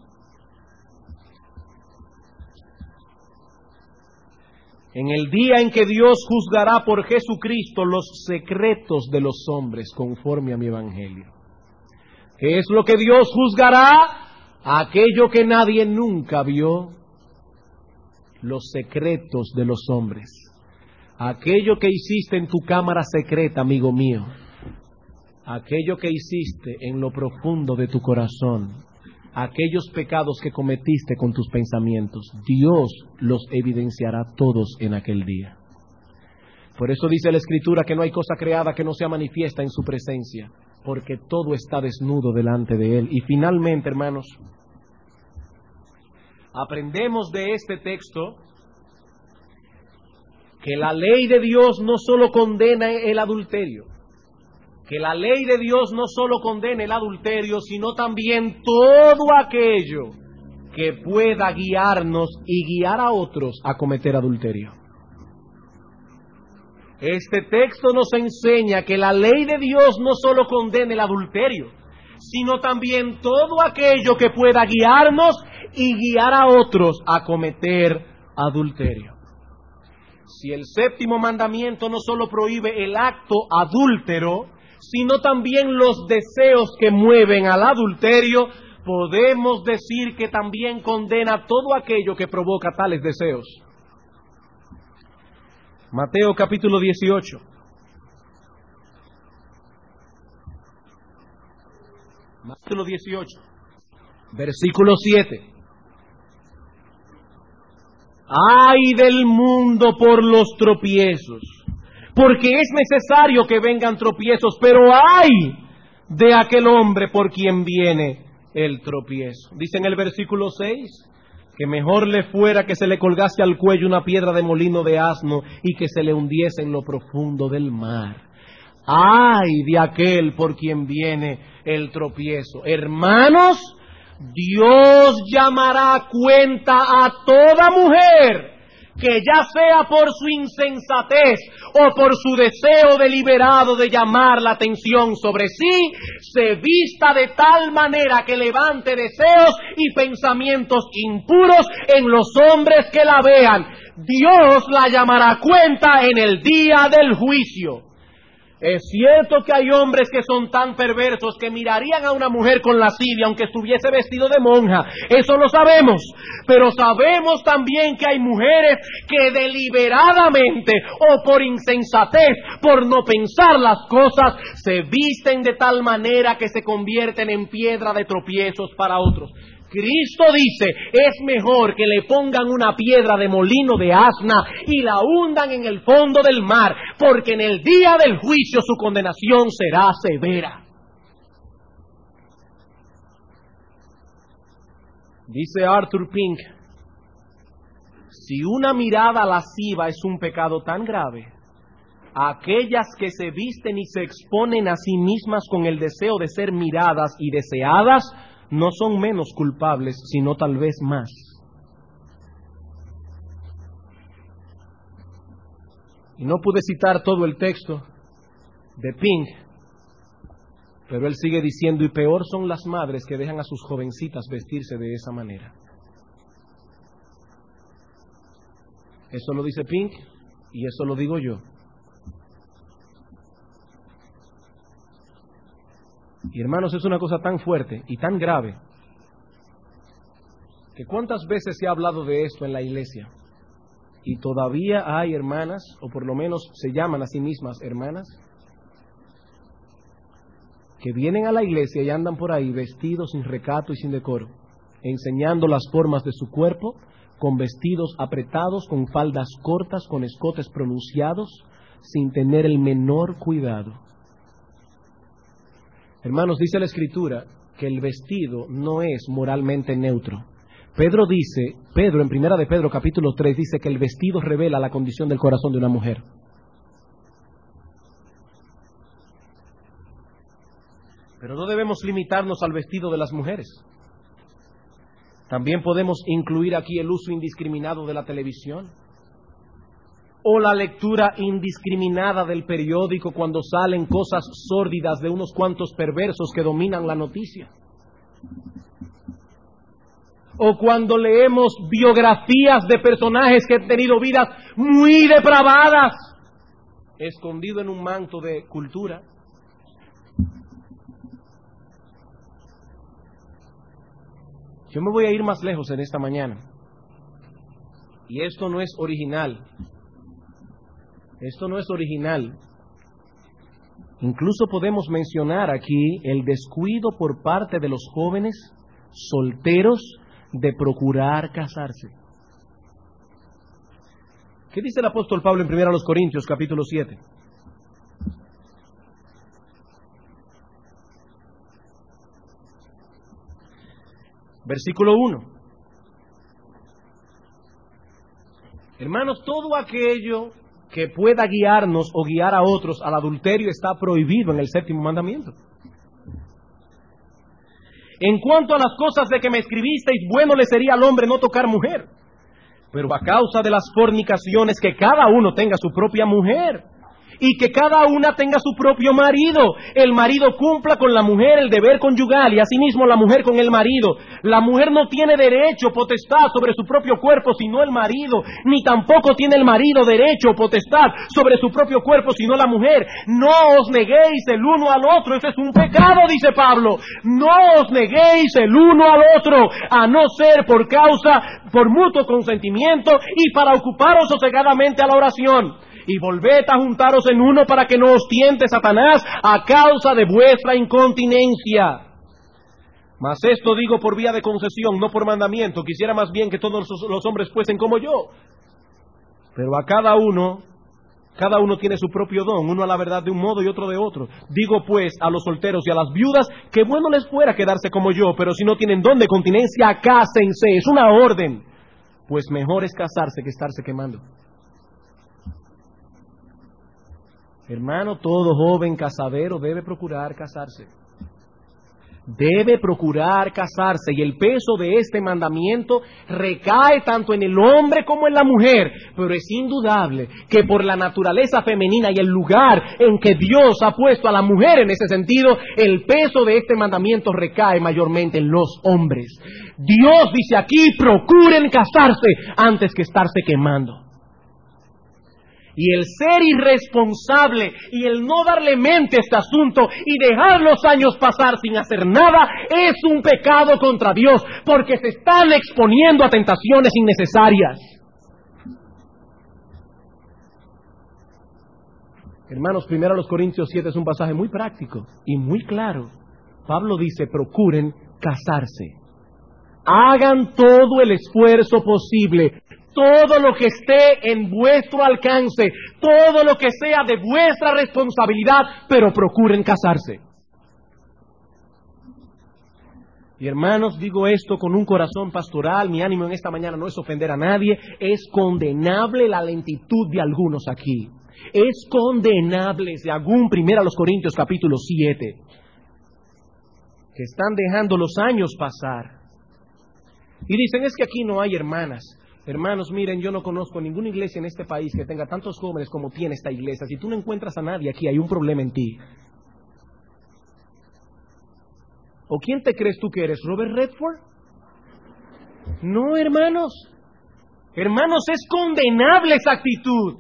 en el día en que Dios juzgará por Jesucristo los secretos de los hombres conforme a mi evangelio. ¿Qué es lo que Dios juzgará? Aquello que nadie nunca vio, los secretos de los hombres. Aquello que hiciste en tu cámara secreta, amigo mío, aquello que hiciste en lo profundo de tu corazón, aquellos pecados que cometiste con tus pensamientos, Dios los evidenciará todos en aquel día. Por eso dice la Escritura que no hay cosa creada que no sea manifiesta en su presencia, porque todo está desnudo delante de Él. Y finalmente, hermanos, aprendemos de este texto que la ley de Dios no solo condena el adulterio, que la ley de Dios no solo condena el adulterio, sino también todo aquello que pueda guiarnos y guiar a otros a cometer adulterio. Este texto nos enseña que la ley de Dios no solo condena el adulterio, sino también todo aquello que pueda guiarnos y guiar a otros a cometer adulterio. Si el séptimo mandamiento no solo prohíbe el acto adúltero, sino también los deseos que mueven al adulterio, podemos decir que también condena todo aquello que provoca tales deseos. Mateo capítulo dieciocho. Mateo dieciocho, versículo siete. ¡Ay del mundo por los tropiezos! Porque es necesario que vengan tropiezos, pero ¡ay de aquel hombre por quien viene el tropiezo! Dice en el versículo seis que mejor le fuera que se le colgase al cuello una piedra de molino de asno y que se le hundiese en lo profundo del mar. ¡Ay de aquel por quien viene el tropiezo! Hermanos, Dios llamará a cuenta a toda mujer que, ya sea por su insensatez o por su deseo deliberado de llamar la atención sobre sí, se vista de tal manera que levante deseos y pensamientos impuros en los hombres que la vean. Dios la llamará a cuenta en el día del juicio. Es cierto que hay hombres que son tan perversos que mirarían a una mujer con lascivia aunque estuviese vestido de monja. Eso lo sabemos. Pero sabemos también que hay mujeres que deliberadamente o por insensatez, por no pensar las cosas, se visten de tal manera que se convierten en piedra de tropiezos para otros. Cristo dice, es mejor que le pongan una piedra de molino de asna y la hundan en el fondo del mar, porque en el día del juicio su condenación será severa. Dice Arthur Pink, si una mirada lasciva es un pecado tan grave, aquellas que se visten y se exponen a sí mismas con el deseo de ser miradas y deseadas, no son menos culpables, sino tal vez más. Y no pude citar todo el texto de Pink, pero él sigue diciendo, y peor son las madres que dejan a sus jovencitas vestirse de esa manera. Eso lo dice Pink y eso lo digo yo. Y hermanos, es una cosa tan fuerte y tan grave que cuántas veces se ha hablado de esto en la iglesia y todavía hay hermanas, o por lo menos se llaman a sí mismas hermanas, que vienen a la iglesia y andan por ahí vestidos sin recato y sin decoro, enseñando las formas de su cuerpo, con vestidos apretados, con faldas cortas, con escotes pronunciados, sin tener el menor cuidado. Hermanos, dice la Escritura que el vestido no es moralmente neutro. Pedro dice, Pedro en primera de Pedro capítulo tres dice que el vestido revela la condición del corazón de una mujer. Pero no debemos limitarnos al vestido de las mujeres. También podemos incluir aquí el uso indiscriminado de la televisión, o la lectura indiscriminada del periódico cuando salen cosas sórdidas de unos cuantos perversos que dominan la noticia, o cuando leemos biografías de personajes que han tenido vidas muy depravadas, escondido en un manto de cultura. Yo me voy a ir más lejos en esta mañana. Y esto no es original. Esto no es original. Incluso podemos mencionar aquí el descuido por parte de los jóvenes solteros de procurar casarse. ¿Qué dice el apóstol Pablo en primera Corintios capítulo siete? Versículo uno. Hermanos, todo aquello que pueda guiarnos o guiar a otros al adulterio está prohibido en el séptimo mandamiento. En cuanto a las cosas de que me escribisteis, bueno le sería al hombre no tocar mujer, pero a causa de las fornicaciones que cada uno tenga su propia mujer y que cada una tenga su propio marido. El marido cumpla con la mujer el deber conyugal y asimismo la mujer con el marido. La mujer no tiene derecho o potestad sobre su propio cuerpo sino el marido, ni tampoco tiene el marido derecho o potestad sobre su propio cuerpo sino la mujer. No os neguéis el uno al otro, ese es un pecado, dice Pablo. No os neguéis el uno al otro, a no ser por causa, por mutuo consentimiento y para ocuparos sosegadamente a la oración. Y volved a juntaros en uno para que no os tiente Satanás a causa de vuestra incontinencia. Mas esto digo por vía de concesión, no por mandamiento. Quisiera más bien que todos los hombres fuesen como yo. Pero a cada uno, cada uno tiene su propio don, uno a la verdad de un modo y otro de otro. Digo pues a los solteros y a las viudas que bueno les fuera quedarse como yo, pero si no tienen don de continencia, cásense. Es una orden. Pues mejor es casarse que estarse quemando. Hermano, todo joven casadero debe procurar casarse. Debe procurar casarse, y el peso de este mandamiento recae tanto en el hombre como en la mujer, pero es indudable que por la naturaleza femenina y el lugar en que Dios ha puesto a la mujer en ese sentido, el peso de este mandamiento recae mayormente en los hombres. Dios dice aquí, procuren casarse antes que estarse quemando. Y el ser irresponsable y el no darle mente a este asunto y dejar los años pasar sin hacer nada es un pecado contra Dios, porque se están exponiendo a tentaciones innecesarias. Hermanos, primero los Corintios siete es un pasaje muy práctico y muy claro. Pablo dice, procuren casarse. Hagan todo el esfuerzo posible. Todo lo que esté en vuestro alcance, todo lo que sea de vuestra responsabilidad, pero procuren casarse. Y hermanos, digo esto con un corazón pastoral, mi ánimo en esta mañana no es ofender a nadie, es condenable la lentitud de algunos aquí. Es condenable, según primero los Corintios capítulo siete, que están dejando los años pasar. Y dicen, es que aquí no hay hermanas. Hermanos, miren, yo no conozco ninguna iglesia en este país que tenga tantos jóvenes como tiene esta iglesia. Si tú no encuentras a nadie aquí, hay un problema en ti. ¿O quién te crees tú que eres? ¿Robert Redford? No, hermanos. Hermanos, es condenable esa actitud.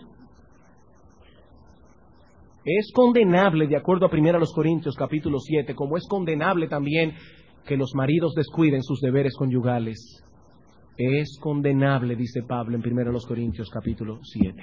Es condenable, de acuerdo a primero Corintios capítulo siete, como es condenable también que los maridos descuiden sus deberes conyugales. Es condenable, dice Pablo en primero Corintios capítulo siete.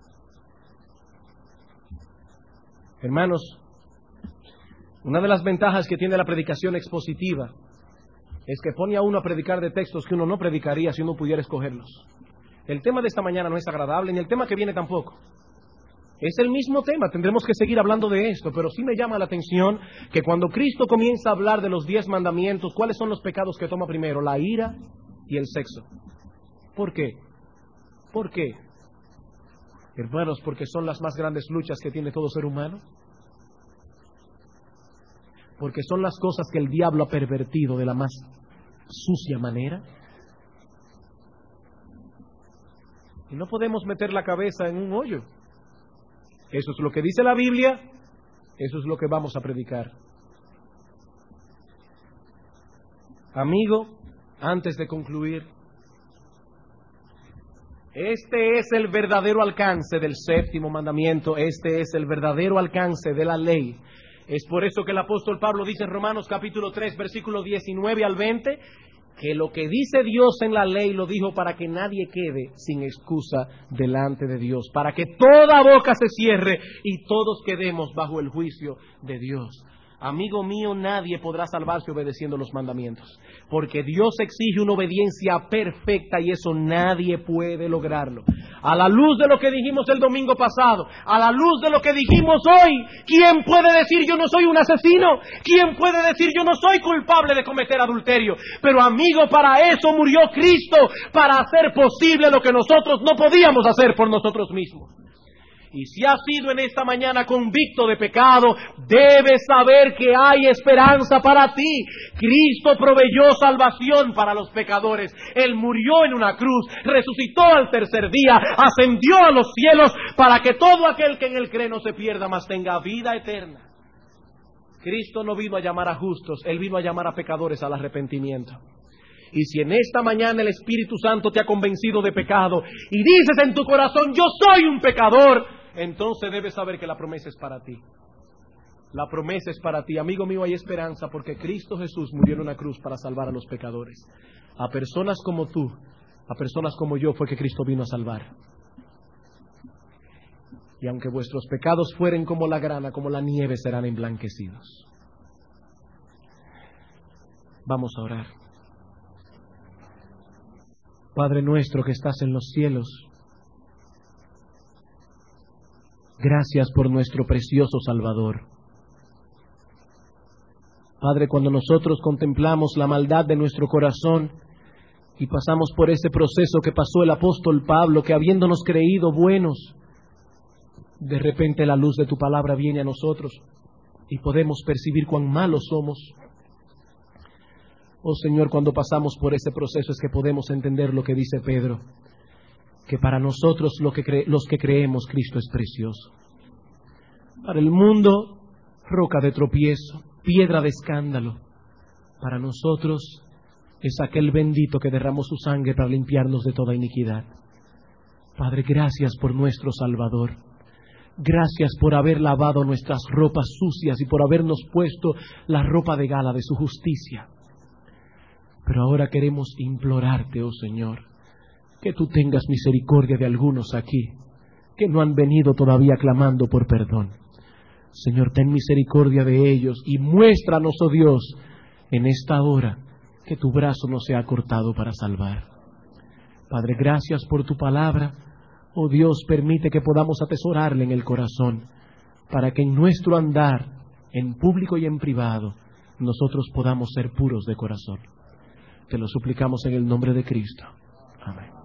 Hermanos, una de las ventajas que tiene la predicación expositiva es que pone a uno a predicar de textos que uno no predicaría si uno pudiera escogerlos. El tema de esta mañana no es agradable, ni el tema que viene tampoco. Es el mismo tema, tendremos que seguir hablando de esto, pero sí me llama la atención que cuando Cristo comienza a hablar de los diez mandamientos, ¿cuáles son los pecados que toma primero? La ira y el sexo. ¿Por qué? ¿Por qué? Hermanos, porque son las más grandes luchas que tiene todo ser humano. Porque son las cosas que el diablo ha pervertido de la más sucia manera. Y no podemos meter la cabeza en un hoyo. Eso es lo que dice la Biblia, eso es lo que vamos a predicar. Amigo, antes de concluir, este es el verdadero alcance del séptimo mandamiento, este es el verdadero alcance de la ley. Es por eso que el apóstol Pablo dice en Romanos capítulo tres, versículos diecinueve al veinte, que lo que dice Dios en la ley lo dijo para que nadie quede sin excusa delante de Dios, para que toda boca se cierre y todos quedemos bajo el juicio de Dios. Amigo mío, nadie podrá salvarse obedeciendo los mandamientos, porque Dios exige una obediencia perfecta y eso nadie puede lograrlo. A la luz de lo que dijimos el domingo pasado, a la luz de lo que dijimos hoy, ¿quién puede decir yo no soy un asesino? ¿Quién puede decir yo no soy culpable de cometer adulterio? Pero amigo, para eso murió Cristo, para hacer posible lo que nosotros no podíamos hacer por nosotros mismos. Y si has sido en esta mañana convicto de pecado, debes saber que hay esperanza para ti. Cristo proveyó salvación para los pecadores. Él murió en una cruz, resucitó al tercer día, ascendió a los cielos para que todo aquel que en Él cree no se pierda, mas tenga vida eterna. Cristo no vino a llamar a justos, Él vino a llamar a pecadores al arrepentimiento. Y si en esta mañana el Espíritu Santo te ha convencido de pecado y dices en tu corazón, yo soy un pecador, entonces debes saber que la promesa es para ti. La promesa es para ti. Amigo mío, hay esperanza porque Cristo Jesús murió en una cruz para salvar a los pecadores. A personas como tú, a personas como yo fue que Cristo vino a salvar. Y aunque vuestros pecados fueren como la grana, como la nieve, serán emblanquecidos. Vamos a orar. Padre nuestro que estás en los cielos, gracias por nuestro precioso Salvador. Padre, cuando nosotros contemplamos la maldad de nuestro corazón y pasamos por ese proceso que pasó el apóstol Pablo, que habiéndonos creído buenos, de repente la luz de tu palabra viene a nosotros y podemos percibir cuán malos somos. Oh Señor, cuando pasamos por ese proceso es que podemos entender lo que dice Pedro, que para nosotros lo que cre- los que creemos Cristo es precioso. Para el mundo, roca de tropiezo, piedra de escándalo. Para nosotros es aquel bendito que derramó su sangre para limpiarnos de toda iniquidad. Padre, gracias por nuestro Salvador. Gracias por haber lavado nuestras ropas sucias y por habernos puesto la ropa de gala de su justicia. Pero ahora queremos implorarte, oh Señor, que tú tengas misericordia de algunos aquí que no han venido todavía clamando por perdón. Señor, ten misericordia de ellos y muéstranos, oh Dios, en esta hora que tu brazo no se ha cortado para salvar. Padre, gracias por tu palabra. Oh Dios, permite que podamos atesorarla en el corazón para que en nuestro andar, en público y en privado, nosotros podamos ser puros de corazón. Te lo suplicamos en el nombre de Cristo. Amén.